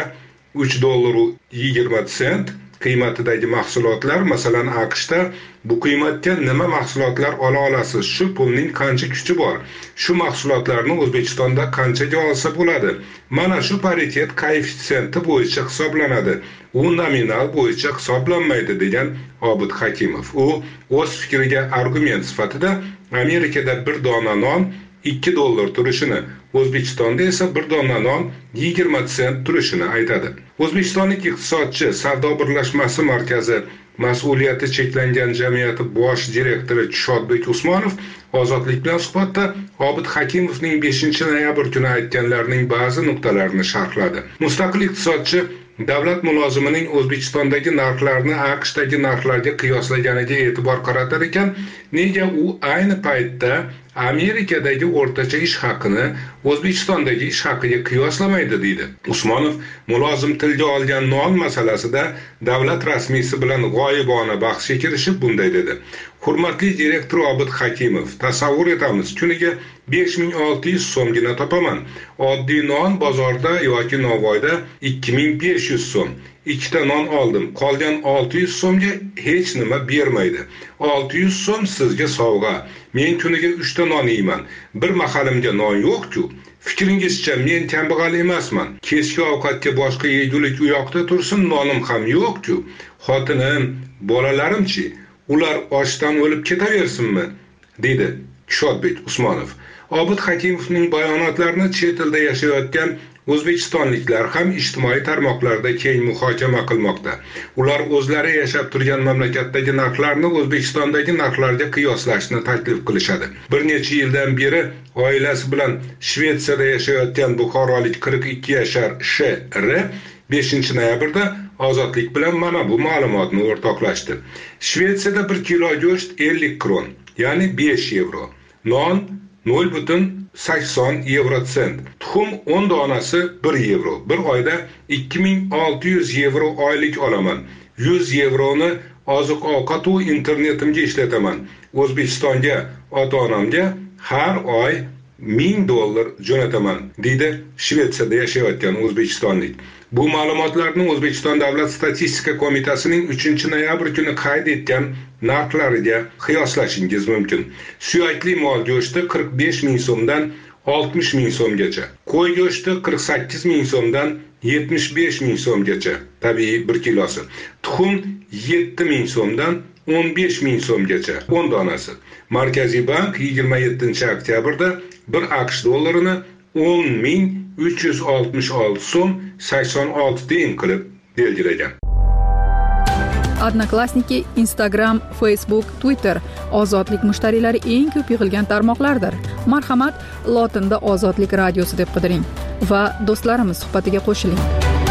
3 dollar 20 sent qiymatidagi mahsulotlar, masalan AQShda bu qiymatga nima mahsulotlar ola olasiz? Shu pulning qancha kuchi bor? Shu mahsulotlarni O'zbekistonda qanchaga olsa bo'ladi? Mana shu paritet koeffitsiyenti bo'yicha hisoblanadi. U nominal bo'yicha hisoblanmaydi, degan Obid Hakimov. U o'z fikriga argument sifatida Amerikada bir dona non 2 dollar turishini, O'zbekistonda esa bir dona non 20 sent turishini aytadi. O'zbekistonlik iqtisodchi Savdo birlashmasi markazi mas'uliyati cheklangan jamiyati bosh direktori Shodbek Usmonov Ozodlik bilan suhbatda Obid Hakimovning 5-noyabr kuni aytganlarining ba'zi nuqtalarini sharhladi. Mustaqil iqtisodchi davlat mulozimining O'zbekistondagi narxlarni AQShdagi narxlarga qiyoslaganiga e'tibor qaratar ekan, nega u ayni paytda Amerikadagi o'rtacha ish haqini O'zbekistondagi ish haqiga qiyoslamaydi, deydi. Usmonov mulozim tilga olgan non masalasida davlat rasmiysi bilan g'oyibona bahsga kirishib bunday dedi. Hurmatli direktor Obid Hakimov, tasavvur etamiz, kuniga 5600 so'mgina topaman. Oddiy non bozorda yoki Navoiyda 2500 so'm. 2 ta non oldim. Qolgan 600 so'mga hech nima bermaydi. 600 so'm sizga sovg'a. Men kuniga 3 ta non yeyman. Bir mahalimga non yo'q-ku. Fikringizcha men kambag'al emasman. Kechki ovqatga boshqa yegulik u yoqda tursin, nonim ham yo'q-ku. Xotinim, bolalarimchi, ular ochdan o'lib ketaversinmi? dedi Shodbek Usmonov. Obid Hakimovning bayonotlarini chet elda yashayotgan o'zbekistonliklar ham ijtimoiy tarmoqlarda keng muhokama qilmoqda. Ular o'zlari yashab turgan mamlakatdagi narxlarni O'zbekistondagi narxlarga qiyoslashni taklif qilishadi. Bir necha yildan beri oilasi bilan Shvetsiyada yashayotgan buxorolik 42 yashar Sh.R. 5-noyabrda Ozodlik bilan mana bu ma'lumotni o'rtoqlashdi. Shvetsiyada 1 kilo go'sht 50 kron, ya'ni 5 yevro. Non 0,80 yevro sent. Tuxum 10 donasi 1 yevro. Bir oyda 2600 yevro oylik olaman. 100 yevroni oziq-ovqat va internetimga ishlataman. O'zbekistonga ota-onamga har oy 1000 dollar jo'nataman, deydi Shvetsiyada yashayotgan o'zbekistonlik. Bu ma'lumotlarni O'zbekiston Davlat statistika qo'mitasining 3-noyabr kuni qayd etgan narxlariga qiyoslashingiz mumkin. Suyakli mol go'shti 45 ming so'mdan 60 ming so'mgacha. Qo'y go'shti 48 ming so'mdan 75 ming so'mgacha, tabiiy 1 kilosi. Tuxum 7 ming so'mdan 15 ming so'mgacha 10 donasi. Markaziy bank 27 oktyabrda 1 AQSh dollarini 10.366 so'm 86 tiyin qilib belgilagan. Odnoklassniki, Instagram, Facebook, Twitter ozodlik mushtariylari eng ko'p yig'ilgan tarmoqlardir. Marhamat, lotinda Ozodlik radiosi deb qidiring va do'stlarimiz suhbatiga qo'shiling.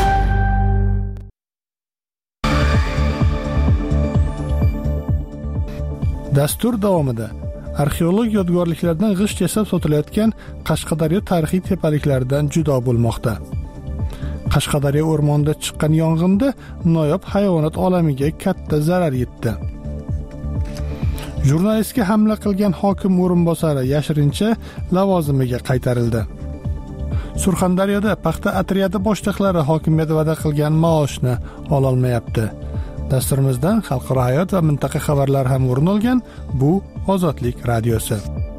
Dastur davomida arxeolog yodgorliklardan g'isht yasab sotilayotgan Qashqadaryo tarixiy tepaliklaridan judo bo'lmoqda. Qashqadaryo o'rmonida chiqqan yong'inda noyob hayvonot olamiga katta zarar yetdi. Jurnalistga hamla qilgan hokim o'rinbosari yashirincha lavozimiga qaytarildi. Surxondaryoda paxta otryadi boshliqlari hokimiyat va'da qilgan maoshni ololmayapti. Dasturimizdan xalqaro hayot va mintaqa xabarlari ham o'rin olgan. Bu Ozodlik radiosi.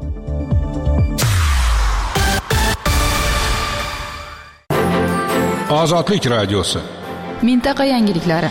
Ozodlik radiosi. Mintaqa yangiliklari.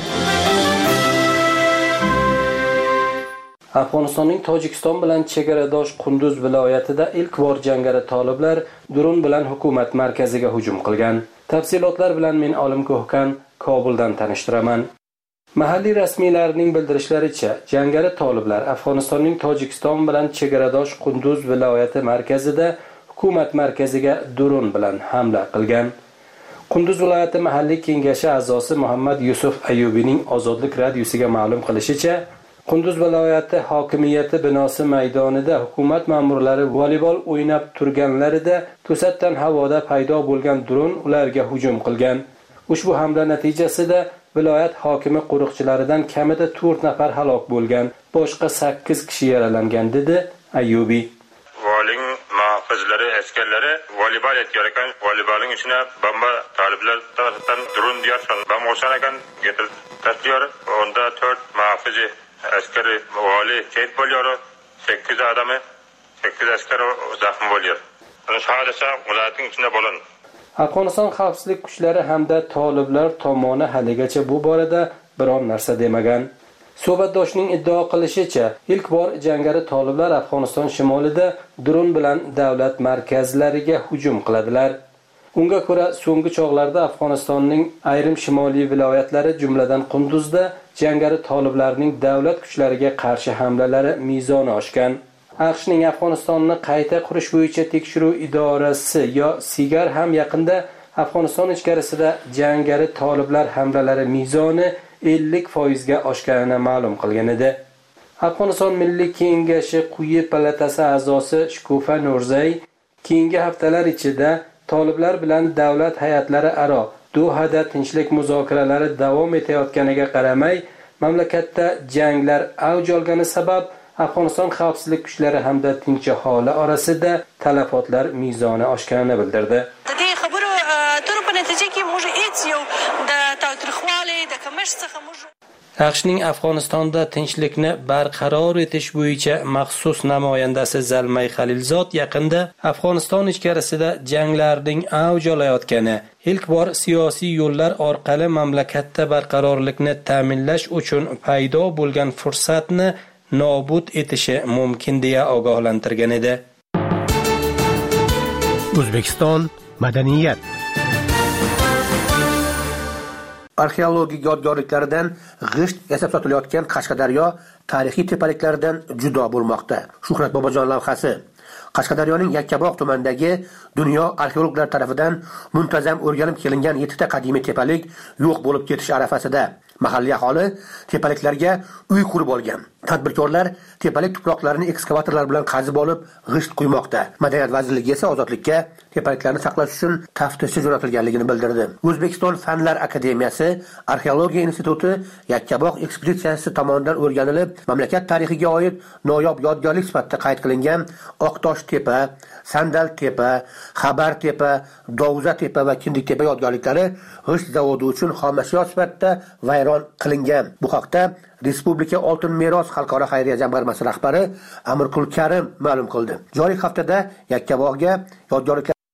Afg'onistonning Tojikiston bilan chegaradosh Qunduz viloyatida ilk bor jangari toliblar dron bilan hukumat markaziga hujum qilgan. Tafsilotlar bilan men Olim Ko'hkan Kobuldan tanishtiraman. Mahalliy rasmiylarning bildirishlaricha, jangari toliblar Afg'onistonning Tojikiston bilan chegaradosh Qunduz viloyati markazida hukumat markaziga dron bilan hamla qilgan. Qunduz viloyati mahalliy kengashi a'zosi Muhammad Yusuf Ayyubining Ozodlik radiosiga ma'lum qilishicha, Qunduz viloyati hokimiyati binosi maydonida hukumat ma'murlari voleybol o'ynab turganlarida to'satdan havoda paydo bo'lgan dron ularga hujum qilgan. Ushbu hamla natijasida viloyat hokimi qo'riqchilaridan kamida 4 nafar halok bo'lgan, boshqa 8 kishi yaralangan dedi Ayyubi. Voling muhofizlari, askarlari voleybol etgan, voleybolning ichine bomba taliblar tarafından dron diyorsan, bomba olsan ekan getirib tashlıyor. Onda 4 muhofizi askari vali şehit oluyor. 8 adamı, 8 askar zaxm oluyor. Shahadasa viloyatning ichida bo'lan. Afg'oniston xavfsizlik kuchlari hamda toliblar tomoni haligacha bu borada biron narsa demagan. Suhbatdoshning iddao qilishicha, ilk bor jangari toliblar Afg'oniston shimolida dron bilan davlat markazlariga hujum qiladilar. Unga ko'ra, so'nggi chog'larda Afg'onistonning ayrim shimoliy viloyatlari, jumladan Qunduzda jangari toliblarning davlat kuchlariga qarshi hamlalari mezoni oshgan. AQShning Afg'onistonni qayta qurish bo'yicha tekshiruv idorasi yo SIGAR ham yaqinda Afg'oniston ichkarisida jangari toliblar hamlalari mezoni 50% ga oshganini ma'lum qilgan edi. Afg'oniston Milliy kengashi quyi palatasi a'zosi Shkufa Nurzay keyingi haftalar ichida toliblar bilan davlat hayatlari aro Dohada tinchlik muzokaralari davom etayotganiga qaramay, mamlakatda janglar avj olgani sabab Afg'oniston xavfsizlik kuchlari hamda tinch aholi orasida talafotlar mezoni oshganini bildirdi. AQShning Afg'onistonda tinchlikni barqaror etish bo'yicha maxsus namoyandasi Zalmay Xalilzod yaqinda Afg'oniston ichkarisida janglarning avj olayotgani, ilk bor siyosiy yo'llar orqali mamlakatda barqarorlikni ta'minlash uchun paydo bo'lgan fursatni nobud etishi mumkin deya ogohlantirgan edi. O'zbekiston madaniyat. Arxeologik yodgorliklaridan g'isht yasab sotilayotgan Qashqadaryo tarixiy tepaliklaridan judo bo'lmoqda. Shuhrat Bobojon lavhasi. Qashqadaryoning Yakkabog' tumanidagi dunyo arxeologlar tomonidan muntazam o'rganib kelingan 7 ta qadimiy tepalik yo'q bo'lib ketish arafasida. Mahalliy aholi tepaliklarga uy qurib olgan. Tadbirkorlar tepalik tuproqlarini ekskavatorlar bilan qazib olib g'isht quymoqda. Madaniyat vazirligi esa ozodlikka tepaliklarni saqlash uchun taftishga jo'natilganligini bildirdi. O'zbekiston Fanlar akademiyasi Arxeologiya instituti Yakkabog' ekspeditsiyasi tomonidan o'rganilib, mamlakat tarixiga oid noyob yodgorlik sifatida qayd qilingan Oqtosh tepa, Sandal tepa, Xabar tepa, Dovza tepa va Kindik tepa yodgorliklari g'isht zavodi uchun xomashyo sifatida vayron qilingan. Bu haqda Respublika Oltin meros xalqaro xayriya jamg'armasi rahbari Amirqul Karim ma'lum qildi. Joriy haftada Yakkabog'ga yodgorliklar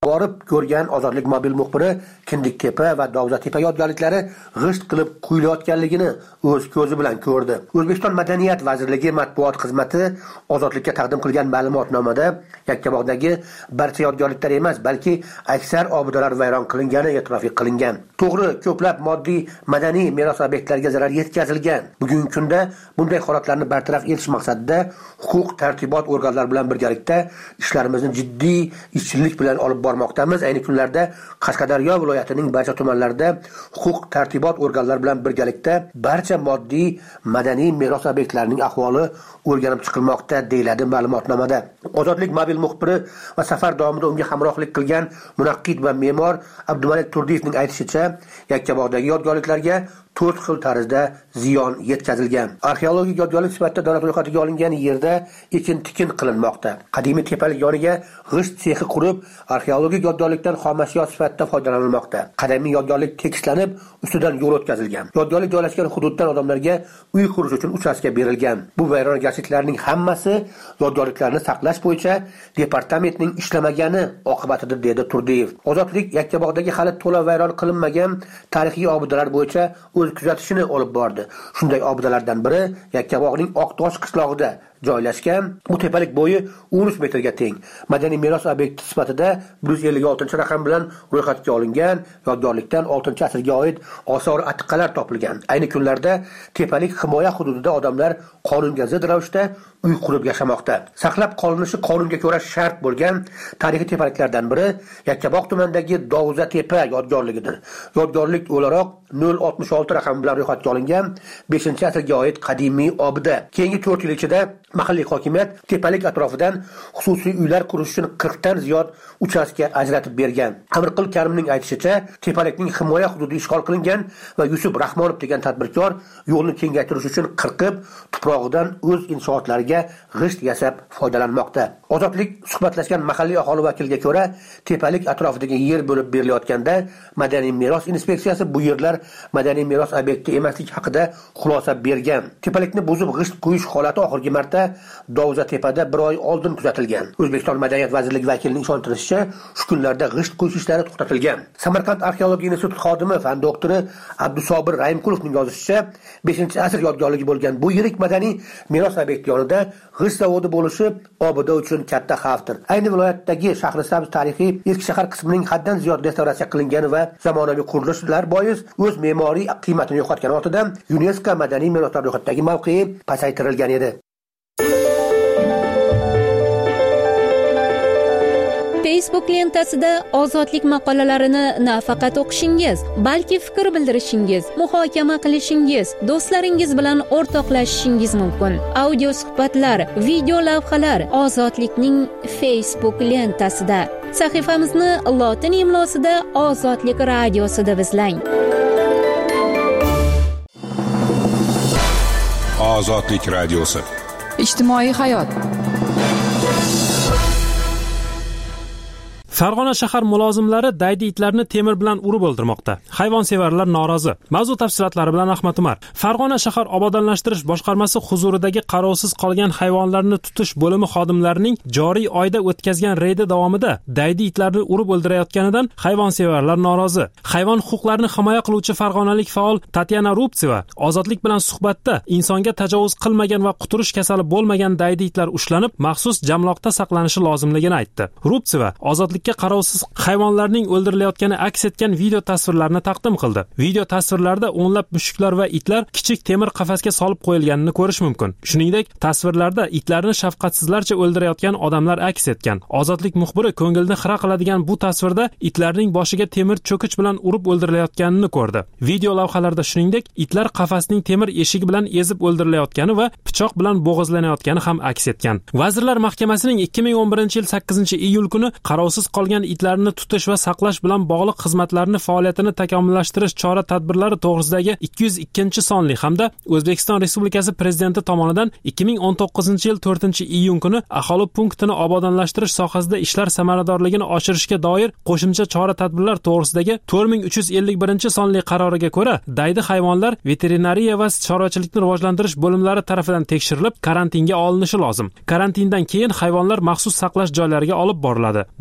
borib ko'rgan Ozodlik mobil muxbiri Kindiktepa va Dovzatepa yodgorliklari g'isht qilib quyilayotganligini o'z ko'zi bilan ko'rdi. O'zbekiston Madaniyat vazirligi matbuot xizmati Ozodlikka taqdim qilgan ma'lumotnomada Yakkabog'dagi barcha yodgorliklar emas, balki aksar obidalar vayron qilingani e'tirof qilingan. To'g'ri, ko'plab moddiy madaniy meros obyektlariga zarar yetkazilgan. Bugungi kunda bunday holatlarni bartaraf etish maqsadida huquq tartibot organlari bilan birgalikda ishlarimizni jiddiy ishchilik bilan olib bormoqdamiz. Ayni kunlarda Qashqadaryo viloyatining barcha tumanlarida huquq tartibot organlari bilan birgalikda barcha moddiy madaniy meros obyektlarining ahvoli o'rganib chiqilmoqda, deyiladi ma'lumotnomada. Ozodlik mobil muxbiri va safar davomida unga hamrohlik qilgan munaqqid va me'mor Abdumalik Turdiyevning aytishicha, Yakkabog'dagi yodgorliklarga 4 xil tarzda ziyon yetkazilgan. Arxeologik yodgorlik sifatida davlat ro'yxatiga olingan yerda ekin-tikin qilinmoqda. Qadimiy tepalik yoniga g'isht sexi qurib, arxeologik yodgorlikdan xomashyo sifatida foydalanilmoqda. Qadimiy yodgorlik tekislanib, ustidan yo'l o'tkazilgan. Yodgorlik joylashgan hududdan odamlarga uy qurish uchun uchastka berilgan. Bu vayronagarchiliklarning hammasi yodgorliklarni saqlash bo'yicha departamentning ishlamagani oqibatidir, dedi Turdiyev. Ozodlik Yakkabog'dagi hali to'la vayron qilinmagan tarixiy obidalar bo'yicha kuzatishini olib bordi. Shunday obidalardan biri Yakkabog'ning Oqtosh qishlog'ida joylashgan. Bu tepalik bo'yi 13 metrga teng. Madaniy meros obyekti sifatida 156-raqam bilan ro'yxatga olingan. Yodgorlikdan 6-asrga oid osor atiqalar topilgan. Ayni kunlarda tepalik himoya hududida odamlar qonunga zid ravishda uy qurib yashamoqda. Saqlab qolinishi qonunga ko'ra shart bo'lgan tarixiy tepaliklardan biri Yakkabog' tumanidagi Dovzatepa yodgorligidir. Yodgorlik o'laroq 066 raqam bilan ro'yxatga olingan 5-asrga oid qadimiy obida. Keyingi 4 yil ichida mahalliy hokimiyat tepalik atrofidan xususiy uylar qurish uchun 40 dan ziyod uchastka ajratib bergan. Amirqul Karimning aytishicha, tepalikning himoya hududi ishg'ol qilingan va Yusuf Rahmonov degan tadbirkor yo'lni kengaytirish uchun qirqib, tuprog'idan o'z inshootlariga g'isht yasab foydalanmoqda. Ozodlik suhbatlashgan mahalliy aholi vakiliga ko'ra, tepalik atrofidagi yer bo'lib berilayotganda Madaniy meros inspeksiyasi bu yerlar madaniy meros obyekti emasligi haqida xulosa bergan. Tepalikni buzib g'isht qo'yish holati oxirgi marta Dovzatepada 1 oy oldin kuzatilgan. O'zbekiston Madaniyat vazirligi vakilining ishontirishicha, shu kunlarda g'isht qo'yish ishlari to'xtatilgan. Samarqand arxeologiya instituti xodimi fan doktori Abdusobir Raimqulovning yozishicha, 5-asr yodgorligi bo'lgan bu yirik madaniy meros obyekti yonida g'isht zavodi bo'lishi obida uchun katta xavfdir. Ayni viloyatdagi Shahrisabz tarixiy eski shahar qismining haddan ziyod restavratsiya qilingani va zamonaviy qurilishlar bois o'z me'moriy qiymatini yo'qotgani ortidan UNESCO madaniy meroslar ro'yxatidagi mavqei pasaytirilgan edi. Facebook lentasida ozodlik maqolalarini nafaqat o'qishingiz, balki fikr bildirishingiz, muhokama qilishingiz, do'stlaringiz bilan o'rtoqlashishingiz mumkin. Audio suhbatlar, video lavhalar Ozodlikning Facebook lentasida. Sahifamizni lotin imlosida Ozodlik radiosida izlang. Ozodlik radiosi. Ijtimoiy hayot. Farg'ona shahar mulozimlari daydi itlarni temir bilan urib o'ldirmoqda. Hayvonsevarlar norozi. Mavzu tafsilotlari bilan Ahmad Umar. Farg'ona shahar obodonlashtirish boshqarmasi huzuridagi qarovsiz qolgan hayvonlarni tutish bo'limi xodimlarining joriy oyda o'tkazgan reydi davomida daydi itlarni urib o'ldirayotganidan hayvonsevarlar norozi. Hayvon huquqlarini himoya qiluvchi farg'onalik faol Tatyana Rubtseva ozodlik bilan suhbatda insonga tajovuz qilmagan va quturish kasali bo'lmagan daydi itlar ushlanib, maxsus jamloqda saqlanishi lozimligini aytdi. Rubtseva ozodlik qarovsiz hayvonlarning o'ldirilayotgani aks etgan video tasvirlarni taqdim qildi. Video tasvirlarda o'nlab mushuklar va itlar kichik temir qafasga solib qo'yilganini ko'rish mumkin. Shuningdek, tasvirlarda itlarni shafqatsizlarcha o'ldirayotgan odamlar aks etgan. Ozodlik muxbiri ko'ngilni xira qiladigan bu tasvirda itlarning boshiga temir cho'kich bilan urib o'ldirilayotganini ko'rdi. Video lavhalarda shuningdek, itlar qafasning temir eshigi bilan ezib o'ldirilayotgani va pichoq bilan bo'g'izlanayotgani ham aks etgan. Vazirlar Mahkamasining 2011-yil 8-iyul kuni qarovsiz qolgan itlarni tutish va saqlash bilan bog'liq xizmatlarni faoliyatini takomillashtirish chora-tadbirlari to'g'risidagi 202-sonli hamda O'zbekiston Respublikasi Prezidenti tomonidan 2019-yil 4-iyun kuni aholi punktini obodonlashtirish sohasida ishlar samaradorligini oshirishga doir qo'shimcha chora-tadbirlar to'g'risidagi 4351-sonli qaroriga ko'ra, daydi hayvonlar veterinariya va chorvachilikni rivojlantirish bo'limlari tomonidan tekshirilib, karantinga olinishi lozim. Karantindan keyin hayvonlar maxsus saqlash joylariga olib boriladi. Bu qaror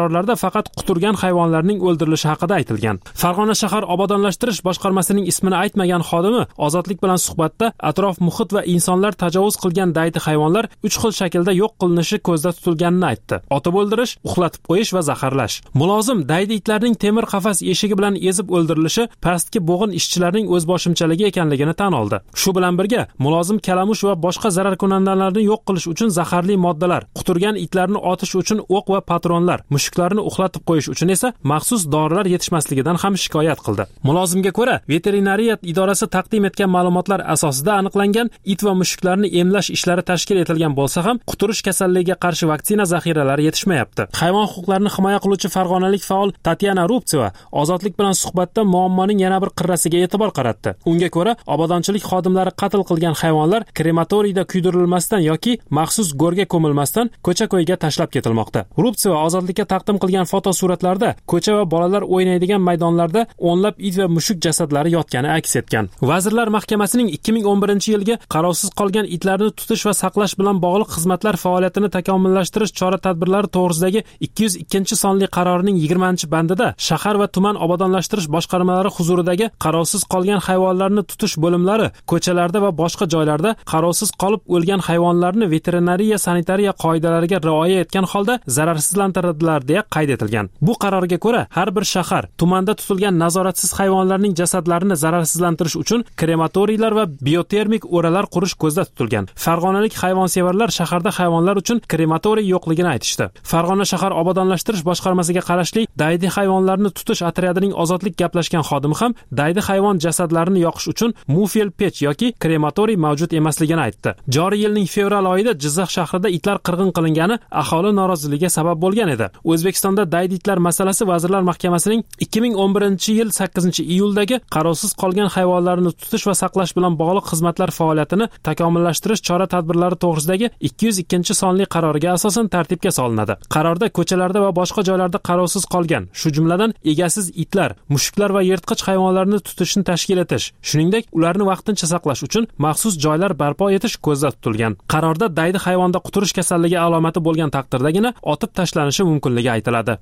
qarorlarda faqat quturgan hayvonlarning o'ldirilishi haqida aytilgan. Farg'ona shahar obodonlashtirish boshqarmasining ismini aytmagan xodimi Ozodlik bilan suhbatda atrof muhit va insonlar tajovuz qilgan daydi hayvonlar 3 xil shaklda yo'q qilinishi ko'zda tutilganini aytdi. Otib o'ldirish, uxlatib qo'yish va zaharlash. Mulozim daydi itlarning temir qafas eshigi bilan ezib o'ldirilishi pastki bo'g'in ishchilarning o'zboshimchaligi ekanligini tan oldi. Shu bilan birga mulozim kalamush va boshqa zararkunandalarni yo'q qilish uchun zaharli moddalar, quturgan itlarni otish uchun o'q va patronlar, mushuklarni uxlatib qo'yish uchun esa maxsus dorilar yetishmasligidan ham shikoyat qildi. Mulozimga ko'ra, veterinariya idorasi taqdim etgan ma'lumotlar asosida aniqlangan it va mushuklarni emlash ishlari tashkil etilgan bo'lsa ham, quturish kasalligiga qarshi vaksina zaxiralari yetishmayapti. Hayvon huquqlarini himoya qiluvchi farg'onalik faol Tatyana Rubtseva Ozodlik bilan suhbatda muammoning yana bir qirrasiga e'tibor qaratdi. Unga ko'ra, obodonchilik xodimlari qatl qilgan hayvonlar krematoriyda kuydirilmasdan yoki maxsus go'rga ko'milmasdan ko'cha-ko'yga tashlab ketilmoqda. Rubtseva Ozodlikka taqdim qilgan fotosuratlarda ko'cha va bolalar o'ynaydigan maydonlarda o'nlab it va mushuk jasadlari yotgani aks etgan. Vazirlar Mahkamasining 2011-yilgi qarovsiz qolgan itlarni tutish va saqlash bilan bog'liq xizmatlar faoliyatini takomillashtirish chora-tadbirlari to'g'risidagi 202-sonli qarorining 20-bandida shahar va tuman obodonlashtirish boshqarmalari huzuridagi qarovsiz qolgan hayvonlarni tutish bo'limlari ko'chalarda va boshqa joylarda qarovsiz qolib o'lgan hayvonlarni veterinariya sanitariya qoidalariga rioya etgan holda zararsizlantiradilar deya qayd etilgan. Bu qarorga ko'ra, har bir shahar tumanda tutilgan nazoratsiz hayvonlarning jasadlarini zararsizlantirish uchun krematoriylar va biotermik o'ralar qurish ko'zda tutilgan. Farg'onalik hayvonsevarlar shaharda hayvonlar uchun krematoriy yo'qligini aytishdi. Farg'ona shahar obodonlashtirish boshqarmasiga qarashli daydi hayvonlarni tutish otryadining Ozodlik gaplashgan xodimi ham daydi hayvon jasadlarini yoqish uchun mufel pech yoki krematoriy mavjud emasligini aytdi. Joriy yilning fevral oyida Jizzax shahrida itlar qirg'in qilingani aholi noroziligiga sabab bo'lgan edi. O'zbekistonda daydi itlar masalasi Vazirlar Mahkamasining 2011-yil 8-iyuldagi qarovsiz qolgan hayvonlarni tutish va saqlash bilan bog'liq xizmatlar faoliyatini takomillashtirish chora-tadbirlari to'g'risidagi 202-sonli qaroriga asosan tartibga solinadi. Qarorda ko'chalarda va boshqa joylarda qarovsiz qolgan, shu jumladan egasiz itlar, mushuklar va yirtqich hayvonlarni tutishni tashkil etish, shuningdek ularni vaqtincha saqlash uchun maxsus joylar barpo etish ko'zda tutilgan. Qarorda daydi hayvonda quturish kasalligi alomati bo'lgan taqdirdagina otib tashlanishi mumkinligi aytiladi.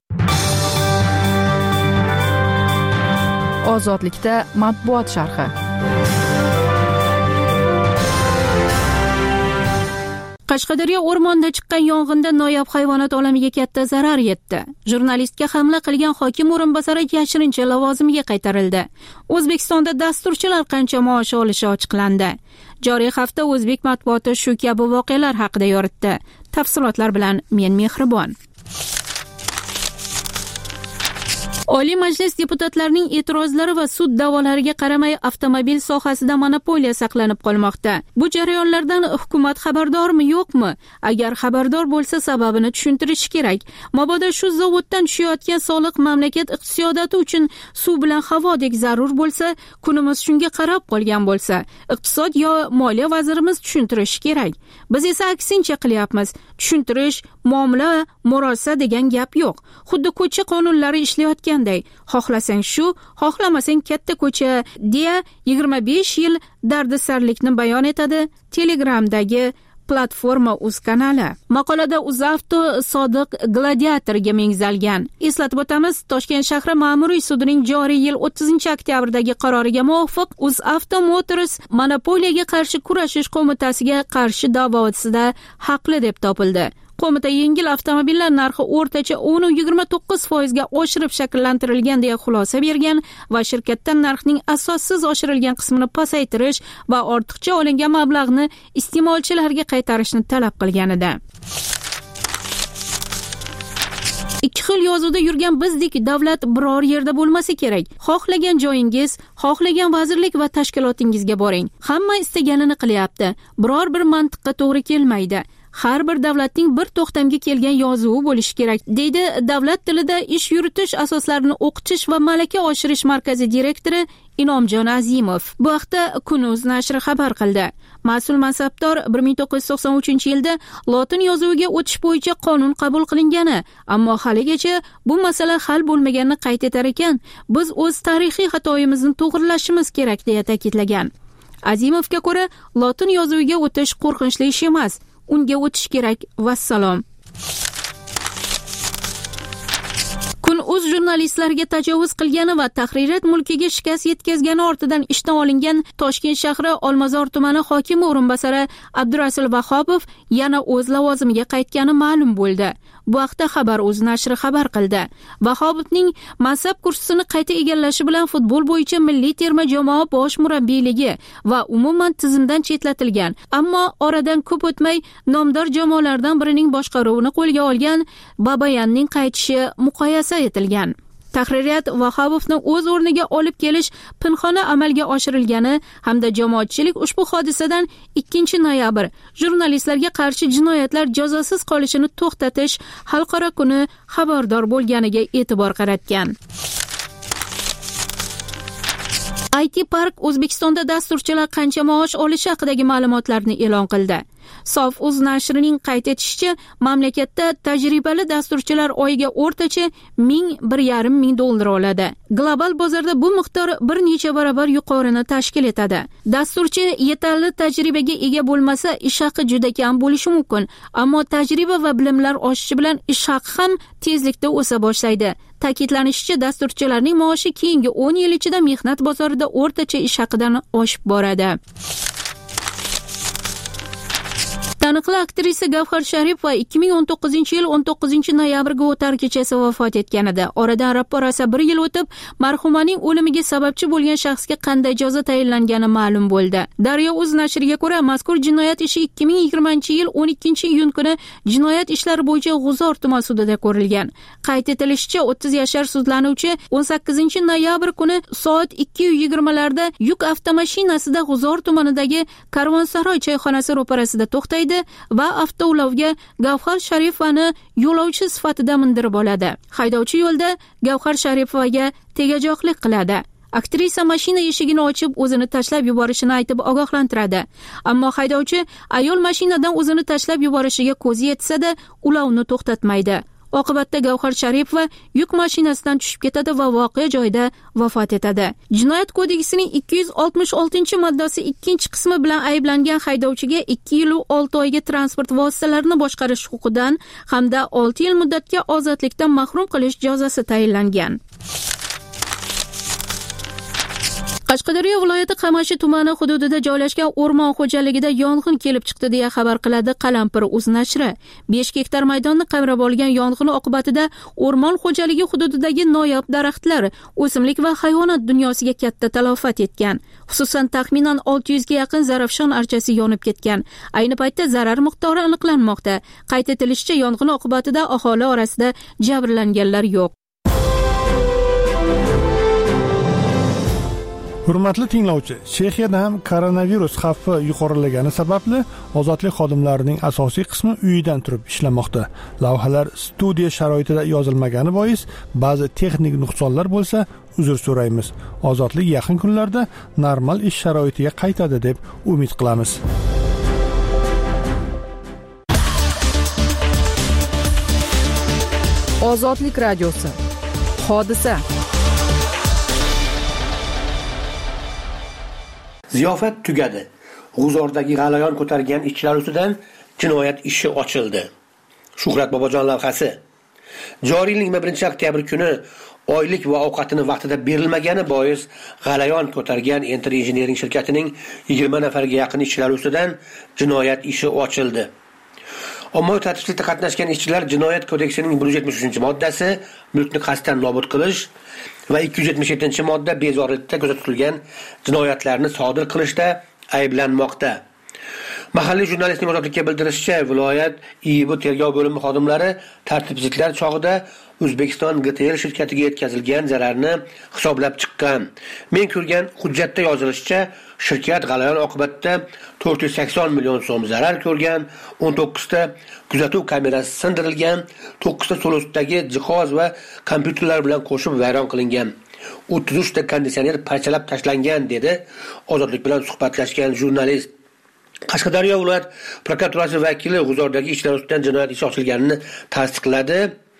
Ozodlikda matbuot sharhi. Qashqadaryo o'rmonida chiqqan yong'inda noyob hayvonot olamiga katta zarar yetdi. Jurnalistga hamla qilgan hokim o'rinbosari yashirincha lavozimiga qaytarildi. O'zbekistonda dasturchilar qancha maosh olishi ochiqlandi. Joriy hafta o'zbek matbuoti shu kabi voqealar haqida yoritdi. Tafsilotlar bilan men Mehribon. Oliy Majlis deputatlarining e'tirozlari va sud da'volariga qaramay avtomobil sohasida monopoliya saqlanib qolmoqda. Bu jarayonlardan hukumat xabardormi, yo'qmi? Agar xabardor bo'lsa, sababini tushuntirishi kerak. Mabodo shu zavoddan tushayotgan soliq mamlakat iqtisodiyoti uchun suv bilan havodek zarur bo'lsa, kunimiz shunga qarab qolgan bo'lsa, iqtisod yo moliya vazirimiz tushuntirishi kerak. Biz esa aksincha qilyapmiz. Tushuntirish, muomala, murosa degan gap yo'q. Xuddi ko'cha qonunlari ishlayotgan xohlasang shu, xohlamasang katta ko'cha deya 25 yil dardisarlikni bayon etadi Telegramdagi platforma uz kanali. Maqolada UzAvto Sodiq Gladiatorga mengzalgan. Eslatib o'tamiz, Toshkent shahri ma'muriy sudining joriy yil 30-oktyabrdagi qaroriga muvofiq UzAvto Motors monopoliyaga qarshi kurashish qo'mitasiga qarshi da'vosida haqli deb topildi. Qo'mita yengil avtomobillar narxi o'rtacha 10-29% ga oshirib shakllantirilgan deya xulosa bergan va shirkatdan narxning asossiz oshirilgan qismini pasaytirish va ortiqcha olingan mablag'ni iste'molchilarga qaytarishni talab qilgan edi. Ikki xil yozuvda yurgan bizdek davlat biror yerda bo'lmasa kerak. Xohlagan joyingiz, xohlagan vazirlik va tashkilotingizga boring. Hamma istaganini qilyapti. Biror bir mantiqqa to'g'ri kelmaydi. Har bir davlatning bir to'xtamga kelgan yozuvi bo'lishi kerak, deydi Davlat tilida ish yuritish asoslarini o'qitish va malaka oshirish markazi direktori Inomjon Azimov. Bu haqda Kun.uz nashri xabar qildi. Mas'ul mansabdor 1993-yilda lotin yozuviga o'tish bo'yicha qonun qabul qilingani, ammo haligacha bu masala hal bo'lmaganini qayd etar ekan, biz o'z tarixiy xatoyimizni to'g'rilashimiz kerak deya ta'kidlagan. Azimovga ko'ra, lotin yozuviga o'tish qo'rqinchli ish emas. Unga o'tish kerak. Vassalom. o'z jurnalistlariga tajovuz qilgani va tahririyat mulkiga shikast yetkazgani ortidan ishdan olingan Toshkent shahri Olmazor tumani hokimi o'rinbosari Abdurasul Vahobov yana o'z lavozimiga qaytgani ma'lum bo'ldi. Bu haqda Xabar.uz nashri xabar qildi. Vahobovning mansab kursisini qayta egallashi bilan futbol bo'yicha milliy terma jamoa bosh murabbiyligi va umuman tizimdan chetlatilgan. Ammo oradan ko'p o'tmay nomdor jamoalardan birining boshqaruvini qo'lga olgan Babayanning qaytishi muqoyasa etilgan. Tahririyat Vahobovni o'z o'rniga olib kelish pinhona amalga oshirilgani hamda jamoatchilik ushbu hodisadan 2 noyabr jurnalistlarga qarshi jinoyatlar jazosiz qolishini to'xtatish xalqaro kuni xabardor bo'lganiga e'tibor qaratgan. IT Park O'zbekistonda dasturchilar qancha maosh olishi haqidagi ma'lumotlarni e'lon qildi. Sof.uz nashrining qayd etishicha, mamlakatda tajribali dasturchilar oyiga o'rtacha $1,500 oladi. Global bozorda bu miqdor bir necha barobar yuqorini tashkil etadi. Dasturchi yetarli tajribaga ega bo'lmasa, ish haqi juda kam bo'lishi mumkin, ammo tajriba va bilimlar oshishi bilan ish haqi ham tezlikda o'sa boshlaydi. Ta'kidlanishicha, dasturchilarning maoshi keyingi 10 yil ichida mehnat bozorida o'rtacha ish haqidan oshib boradi. Taniqli aktrisa Gavhar Sharipova 2019-yil 19-noyabrga o'tar kechasi vafot etgan edi. Oradan rapporasa 1 yil o'tib, marhumaning o'limiga sababchi bo'lgan shaxsga qanday jazo tayinlangani ma'lum bo'ldi. Daryo.uz nashriga ko'ra, mazkur jinoyat ishi 2020-yil 12-iyun kuni jinoyat ishlari bo'yicha G'uzor tuman sudida ko'rilgan. Qayd etilishicha, 30 yashar sudlanuvchi 18-noyabr kuni soat 2:20larda yuk avtomashinasida G'uzor tumanidagi Karvonsaroy choyxonasi ro'parasida to'xtaydi va avtoulovga Gavhar Sharipovani yo'lovchi sifatida mindirib oladi. Haydovchi yo'lda Gavhar Sharipovaga tegajoqlik qiladi. Aktrisa mashina eshigini ochib o'zini tashlab yuborishini aytib ogohlantiradi. Ammo haydovchi ayol mashinadan o'zini tashlab yuborishiga ko'zi yetsa-da, ulovni to'xtatmaydi. Oqibatda Gavhar Sharipova yuk mashinasidan tushib ketadi va voqea joyida vafot etadi. Jinoyat kodeksining 266-moddasi 2-qismi bilan ayblangan haydovchiga 2 yil va 6 oyga transport vositalarini boshqarish huquqidan hamda 6 yil muddatga ozodlikdan mahrum qilish jazosi tayinlangan. Qashqadaryo viloyati Qamashi tumani hududida joylashgan o'rmon xo'jaligida yong'in kelib chiqdi deya xabar qiladi Qalampir.uz nashri. 5 gektar maydonni qamrab olgan yong'in oqibatida o'rmon xo'jaligi hududidagi noyob daraxtlar, o'simlik va hayvonot dunyosiga katta talofat yetgan. Xususan, taxminan 600 ga yaqin zarafshon archasi yonib ketgan. Ayni paytda zarar miqdori aniqlanmoqda. Qayd etilishicha, yong'in oqibatida aholi orasida jabrlanganlar yo'q. Hurmatli tinglovchi, Chexiyada ham koronavirus xavfi yuqorilagani sababli ozodlik xodimlarining asosiy qismi uyidan turib ishlamoqda. Lavhalar studiya sharoitida yozilmagani bois ba'zi texnik nuqsonlar bo'lsa, uzr so'raymiz. Ozodlik yaqin kunlarda normal ish sharoitiga qaytadi deb umid qilamiz. Ozodlik radiosi. Hodisa. Ziyofat tugadi. G'uzordagi g'alayon ko'targan ishchilar ustidan jinoyat ishi ochildi. Shuhrat Bobojon lavhasi. Joriy yilning 1-oktyabr kuni oylik va ovqatini vaqtida berilmagani bois g'alayon ko'targan Enter Engineering shirkatining 20 nafarga yaqin ishchilari ustidan jinoyat ishi ochildi. Ommaviy tartibsizlikda qatnashgan ishchilar Jinoyat kodeksining 173-moddasi mulkni qasddan nobud qilish va 277-modda bezorilikda kuzatilgan jinoyatlarni sodir qilishda ayblanmoqda. Mahalliy jurnalistning ozodlikka bildirishicha, viloyat IIB tergov bo'limi xodimlari tartibsizliklar chog'ida O'zbekiston GTL shirkatiga yetkazilgan zararni hisoblab chiqqan. Men ko'rgan hujjatda yozilishicha, shirkat g'alayon oqibatida 480 million so'm zarar ko'rgan, 19 ta kuzatuv kamerasi sindirilgan, 9 ta solustdagi jihoz va kompyuterlar bilan qo'shib vayron qilingan. 33 ta konditsioner parchalab tashlangan, dedi Ozodlik bilan suhbatlashgan jurnalist. Qashqadaryo viloyat prokuraturasi vakili G'uzordagi ishlar ustidan jinoyat ishi ochilganini tasdiqladi.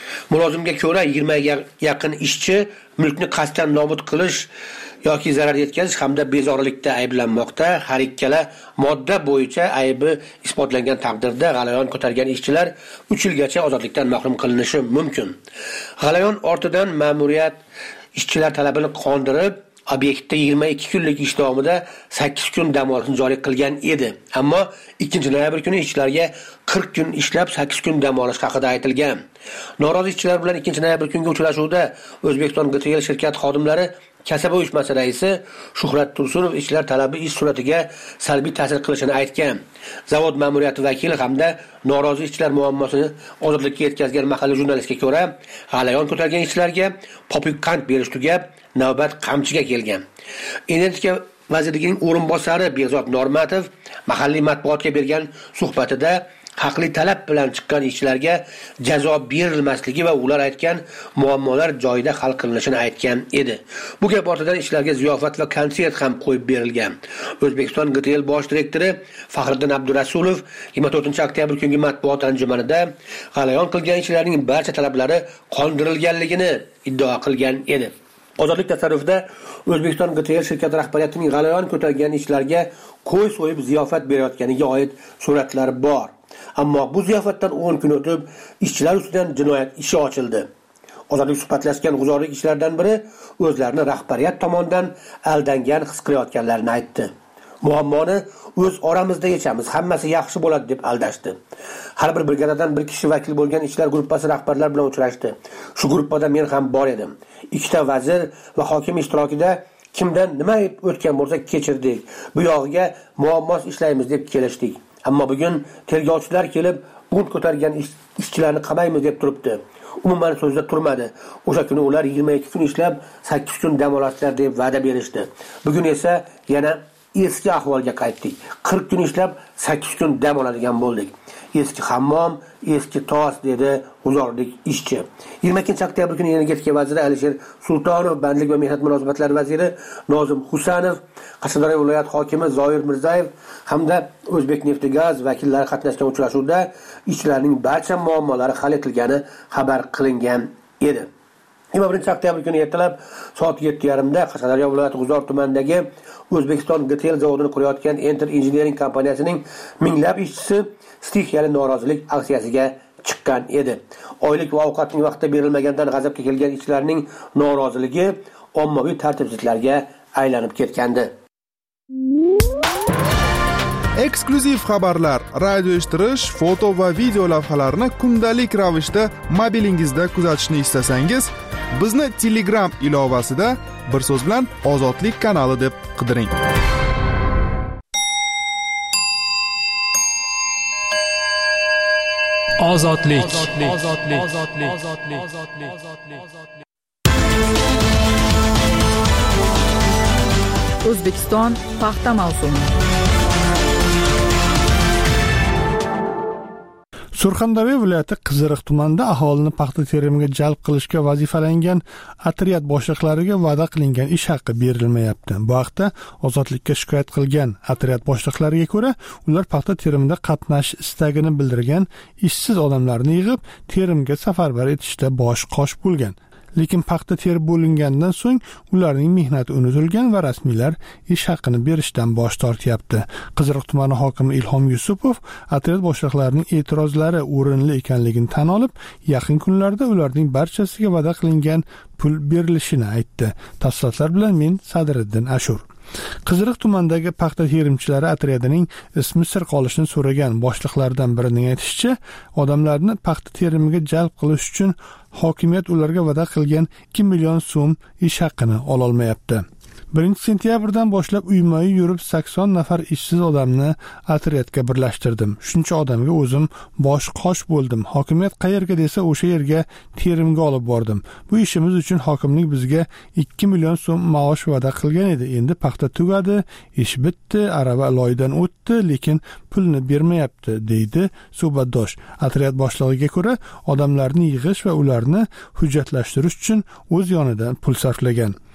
Mulozimga ko'ra 20 ga yaqin ishchi mulkni qasddan nobud qilish yoki zarar yetkazish hamda bezorilikda ayblanmoqda. Har ikkala modda bo'yicha aybi isbotlangan taqdirda g'alayon ko'targan ishchilar 3 yilgacha ozodlikdan mahrum qilinishi mumkin. G'alayon ortidan ma'muriyat ishchilar talabini qondirib, obyektda 22 kunlik ish davomida 8 kun dam olishni joriy qilgan edi. Ammo 2-noyabr kuni ishchilarga 40 kun ishlab 8 kun dam olish haqida aytilgan. Norozi ishchilar bilan 2-noyabr kungi uchrashuvda O'zbekiston GTL shirkati xodimlari kasaba uyushmasi raisi Shuhrat Tursunov ishchilar talabi ish sur'atiga salbiy ta'sir qilishini aytgan. Zavod ma'muriyati vakili hamda norozi ishchilar muammosini ozodlikka yetkazgan mahalliy jurnalistga ko'ra, g'alayon ko'targan ishchilarga popuk qand berish tugab, navbat qamchiga kelgan. Energetika vazirining o'rinbosari Behzod Normatov mahalliy matbuotga bergan suhbatida haqli talab bilan chiqqan ishchilarga jazo berilmasligi va ular aytgan muammolar joyida hal qilinishini aytgan edi. Bu gap ortidan ishchilarga ziyofat va konsert ham qo'yib berilgan. O'zbekiston GTL bosh direktori Faxriddin Abdurasulov 24-oktyabr kungi matbuot anjumanida g'alayon qilgan ishchilarning barcha talablari qondirilganligini iddao qilgan edi. Ozodlik tasarrufida O'zbekiston GTL shirkati rahbariyatining g'alayon ko'targan ishchilarga qo'y so'yib ziyofat berayotganiga oid suratlar bor. Ammo bu ziyofatdan 10 kun o'tib ishchilar ustidan jinoyat ishi ochildi. Ozodlik suhbatlashgan g'uzorlik ishchilardan biri o'zlarini rahbariyat tomonidan aldangan his qilayotganlarini aytdi. Muammoni o'z oramizda yechamiz, hammasi yaxshi bo'ladi deb aldashdi. Har bir brigadadan bir kishi vakil bo'lgan ishchilar guruhi rahbarlar bilan uchrashdi. Shu guruhda men ham bor edim. 2 vazir va hokim ishtirokida kimdan nima o'tgan bo'lsa kechirdik. Bu yog'iga muammos ishlaymiz deb kelishdik. Ammo bugun tergovchilar kelib, bunt ko'targan ishchilarni qamaymiz deb turibdi. Umuman so'zda turmadi. O'sha kuni ular 22 kun ishlab 8 kun dam olishlar deb va'da berishdi. Bugun esa yana eski ahvolga qaytdik. 40 kun ishlab 8 kun dam oladigan bo'ldik. Eski hammom, eski tos dedi g'uzorlik ishchi. 22-oktyabr kuni energetika vaziri Alisher Sultonov, bandlik va mehnat munosabatlari vaziri Nozim Husanov, Qashqadaryo viloyat hokimi Zoir Mirzayev hamda O'zbekneftgaz vakillari qatnashgan uchrashuvda ishchilarning barcha muammolari hal etilgani xabar qilingan edi. 21-oktyabr kuni ertalab soat 7:30da Qashqadaryo viloyati G'uzor tumanidagi O'zbekiston GTL zavodini qurayotgan Enter Engineering kompaniyasining minglab ishchisi stixiyali norozilik aksiyasiga chiqqan edi. Oylik va ovqatning vaqtida berilmagandan g'azabga kelgan ishchilarning noroziligi ommaviy tartibsizliklarga aylanib ketgandi. Eksklyuziv xabarlar, radio eshittirish, foto va video lavhalarni kundalik ravishda mobilingizda kuzatishni istasangiz, bizni Telegram ilovasida bir so'z bilan Ozodlik kanali deb qidiring. Ozodlik. O'zbekiston paxta mavsumi. Surxondaryo viloyati Qiziriq tumanida aholini paxta terimiga jalb qilishga vazifalangan otryad boshliqlariga va'da qilingan ish haqi berilmayapti. Bu haqda Ozodlikka shikoyat qilgan otryad boshliqlariga ko'ra, ular paxta terimida qatnashish istagini bildirgan ishsiz odamlarni yig'ib, terimga safarbar etishda bosh qosh bo'lgan. Lekin paxta terib bo'lingandan so'ng ularning mehnati unutilgan va rasmiylar ish haqini berishdan bosh tortyapti. Qiziriq tumani hokimi Ilhom Yusupov otryad boshliqlarining e'tirozlari o'rinli ekanligini tan olib, yaqin kunlarda ularning barchasiga va'da qilingan pul berilishini aytdi. Tafsilotlar bilan men Sadriddin Ashur. Qiziriq tumanidagi paxta terimchilari otryadining ismi sir qolishini so'ragan boshliqlardan birining aytishicha, odamlarni paxta terimiga jalb qilish uchun hokimiyat ularga va'da qilgan 2 million so'm ish haqini ola olmayapti. 1-sentyabrdan boshlab uyma-uy yurib 80 nafar ishsiz odamni otryadga birlashtirdim. Shuncha odamga o'zim bosh qosh bo'ldim. Hokimiyat qayerga desa o'sha yerga terimga olib bordim. Bu ishimiz uchun hokimlik bizga 2 million so'm maosh va'da qilgan edi. Endi paxta tugadi, ish bitdi, arava loydan o'tdi, lekin pulni bermayapti, deydi suhbatdosh. Otryad boshlig'iga ko'ra, odamlarni yig'ish va ularni hujjatlashtirish uchun o'z yonidan pul sarflagan.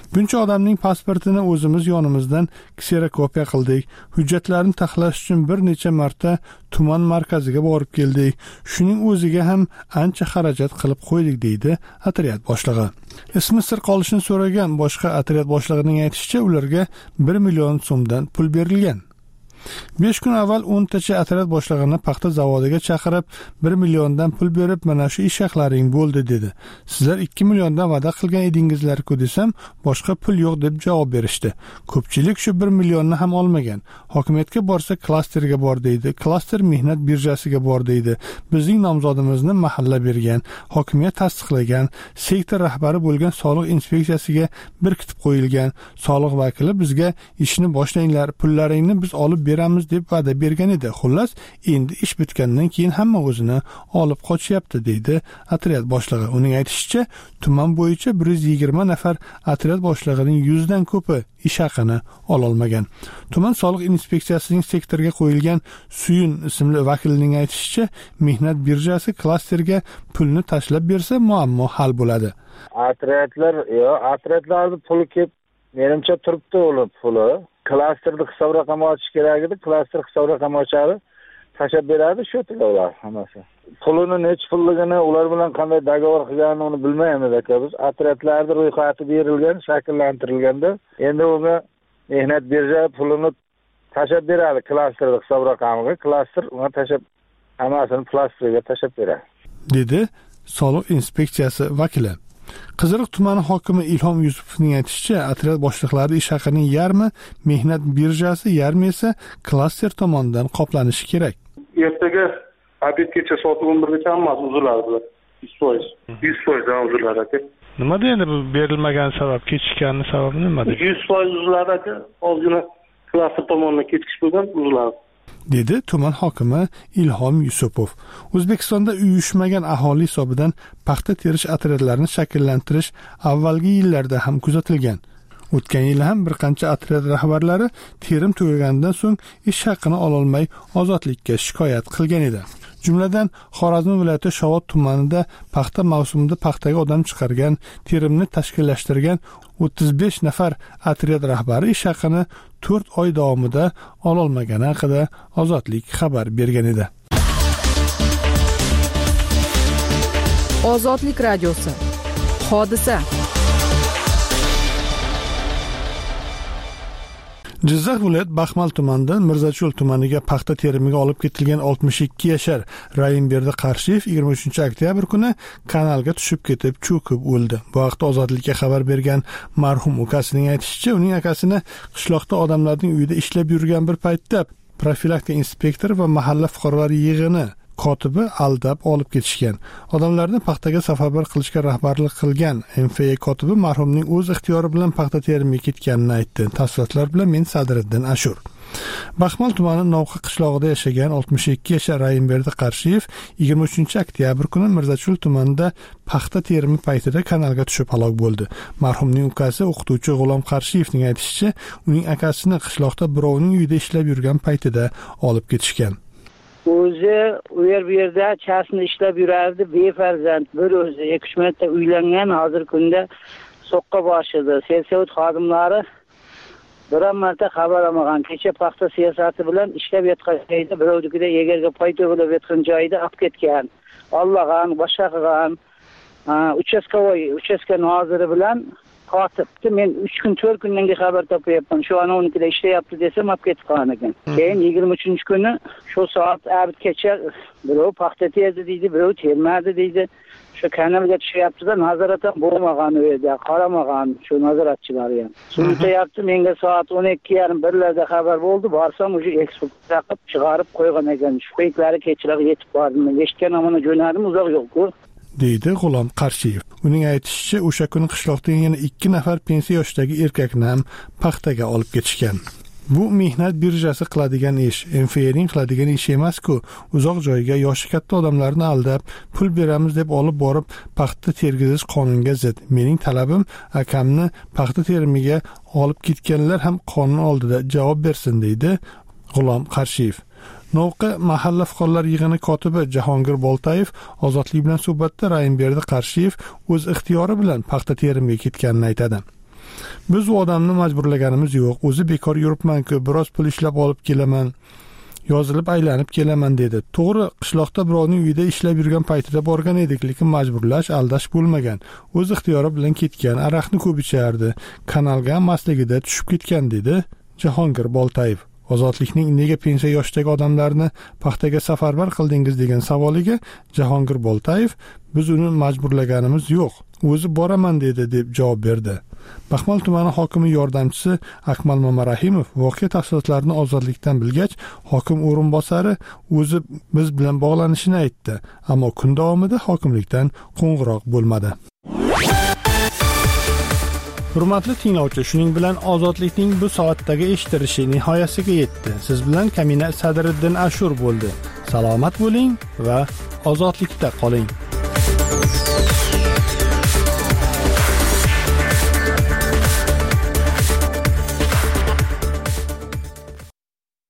buncha odamning pasportini o'zimiz yonimizdan kserokopiya qildik, hujjatlarni taxlash uchun bir necha marta tuman markaziga borib keldik, shuning o'ziga ham ancha xarajat qilib qo'ydik, deydi otryad boshlig'i. Ismi sir qolishini so'ragan boshqa otryad boshlig'ining aytishicha, ularga 1 million so'mdan pul berilgan. 5 kun avval 10 tacha otryad boshlig'ini paxta zavodiga chaqirib 1 milliondan pul berib, mana shu ish haqlaring bo'ldi, dedi. Sizlar 2 milliondan va'da qilgan edingizlar-ku desam, boshqa pul yo'q deb javob berishdi. Ko'pchilik shu 1 millionni ham olmagan. Hokimiyatga borsa klasterga bor deydi, klaster mehnat birjasiga bor deydi. Bizning nomzodimizni mahalla bergan, hokimiyat tasdiqlagan, sektor rahbari bo'lgan soliq inspeksiyasiga berkitib qo'yilgan. Soliq vakili bizga ishni boshlanglar, pullaringni biz olib beramiz deb va'da bergan edi. Xullas, endi ish bitgandan keyin hamma o'zini olib qochyapti, deydi otryad boshlig'i. Uning aytishicha, tuman bo'yicha 120 nafar otryad boshlig'ining 100 dan ko'pi ish haqini ololmagan. Tuman soliq inspeksiyasining sektorga qo'yilgan Suyun ismli vakilining aytishicha, mehnat birjasi klasterga pulni tashlab bersa muammo hal bo'ladi. Otryadlarning puli kelib, menimcha turibdi ular puli. Klasterda hisob raqam ochish kerak edi, klaster hisob raqam ochadi, tashab beradi, shu ular hammasi. Pulini nech pulligini, ular bilan qanday dogovor qilganini uni bilmaymiz aka biz. Otryadlarda ro'yxati berilgan, shakllantirilganda, endi unga mehnat birja pulini tashab beradi klasterda hisob raqamiga, klaster unga tashab hammasini plastiga tashab beradi, dedi soliq inspeksiyasi vakili. Qiziriq tumani hokimi Ilhom Yusupovning aytishicha, otryad boshliqlari ish haqining yarmi mehnat birjasi, yarmi esa klaster tomonidan qoplanishi kerak. Ertaga obedgacha soat 11gacha hammasi uziladi. 100% uziladi aka. Nima deydi bu berilmagan sabab, kechikkanning sababi nimada? 100% uziladi aka. Ozgina klaster tomonidan kechikish bo'lgan, uziladi, dedi tuman hokimi Ilhom Yusupov. O'zbekistonda uyushmagan aholi hisobidan paxta terish otryadlarini shakllantirish avvalgi yillarda ham kuzatilgan. O'tgan yil ham bir qancha otryad rahbarlari terim tugagandan so'ng ish haqini ololmay ozodlikka shikoyat qilgan edi. Jumladan, Xorazm viloyati Shovot tumanida paxta mavsumida paxtaga odam chiqargan, terimni tashkillashtirgan 35 nafar otryad rahbari ish haqini 4 oy davomida ololmagani haqida Ozodlik xabar bergan edi. Ozodlik radiosi. Hodisa. Jizzax viloyat Baxmal tumanidan Mirzacho'l tumaniga paxta terimiga olib ketilgan 62 yashar Rayimberdi Qarshiyev 23 oktyabr kuni kanalga tushib ketib cho'kib o'ldi. Bu haqda Ozodlikka xabar bergan marhum ukasining aytishicha, uning akasini qishloqda odamlarning uyida ishlab yurgan bir paytda profilaktika inspektori va mahalla fuqarolar yig'ini kotibi aldab olib ketishgan. Odamlarni paxtaga safarbar qilishga rahbarlik qilgan MFA kotibi marhumning o'z ixtiyori bilan paxta terimiga ketganini aytdi. Tafsilotlar bilan men Sadriddin Ashur. Baxmal tumani Novqa qishlog'ida yashagan 62 yashar Rayimberdi Qarshiyev 23 oktyabr kuni Mirzacho'l tumanida paxta terimi paytida kanalga tushib halok bo'ldi. Marhumning ukasi o'qituvchi G'ulom Qarshiyevning aytishicha, uning akasini qishloqda birovning uyida ishlab yurgan paytida olib ketishgan. O'zi u yerda chasni ishlab yurardi, befarzand, bir o'zi 2-3 marta uylangan, hozir kunda so'qqa boshida. Selsavut xodimlari biron marta xabar olmagan. Kecha paxta siyosati bilan ishlab yotgan joyda birovnikida egarga pay to'g'ilib yotgan joyda olib ketgan. Olmagan, boshqa qilgan. Uchastka noziri bilan kotibdi. Men 3 kun 4 kundan xabar topayapman. Shu ana 12da ishlayapti desam olib ketib qolgan ekan. Keyin 23 kuni shu soat abitgacha birov paxta terdi deydi, birov termadi deydi. Shu kanalga tushyapti-da, nazorat ham bo'lmagan u yerda, qaramagan shu nazoratchilar ham. Suntayapti, menga soat 12:30 xabar bo'ldi. Borsam o'sha ekspert taqib chiqarib qo'ygan ekan. Shu paytlari kechroq yetib bordim. Eshitgan amana jo'nadim, uzoq yo'q-ku, deydi G'ulom Qarshiyev. Uning aytishicha, o'sha kuni qishloqdan yana 2 nafar pensiya yoshidagi erkakni ham paxtaga olib ketishgan. Bu mehnat birjasi qiladigan ish, MFAning qiladigan ish emas-ku. Uzoq joyga yoshi katta odamlarni aldab, pul beramiz deb olib borib paxta tergizish qonunga zid. Mening talabim, akamni paxta terimiga olib ketganlar ham qonun oldida javob bersin, deydi G'ulom Qarshiyev. Novqa mahalla fuqarolar yig'ini kotibi Jahongir Boltayev Ozodlik bilan suhbatda Rayimberdi Qarshiyev o'z ixtiyori bilan paxta terimiga ketganini aytadi. Biz u odamni majburlaganimiz yo'q. O'zi bekor yuribman-ku, biroz pul ishlab olib kelaman. Yozilib aylanib kelaman dedi. To'g'ri, qishloqda birovning uyida ishlab yurgan paytida borgan edik, lekin majburlash, aldash bo'lmagan. O'z ixtiyori bilan ketgan, aroqni ko'p ichardi, kanalga masligida tushib ketgan dedi Jahongir Boltayev. Ozodlikning nega pensiya yoshidagi odamlarni paxtaga safarbar qildingiz degan savoliga Jahongir Boltayev biz uni majburlaganimiz yo'q, o'zi boraman dedi deb javob berdi. Baxmal tumani hokimi yordamchisi Akmal Mamarahimov voqea tafsilotlarini ozodlikdan bilgach, hokim o'rinbosari o'zi biz bilan bog'lanishini aytdi, ammo kun davomida hokimlikdan qo'ng'iroq bo'lmadi. Hurmatli tinglovchi, shuning bilan ozodlikning bu soatdagi eshitilishi nihoyasiga yetdi. Siz bilan Kamina Sadriddin Ashur bo'ldi. Salomat bo'ling va ozodlikda qoling.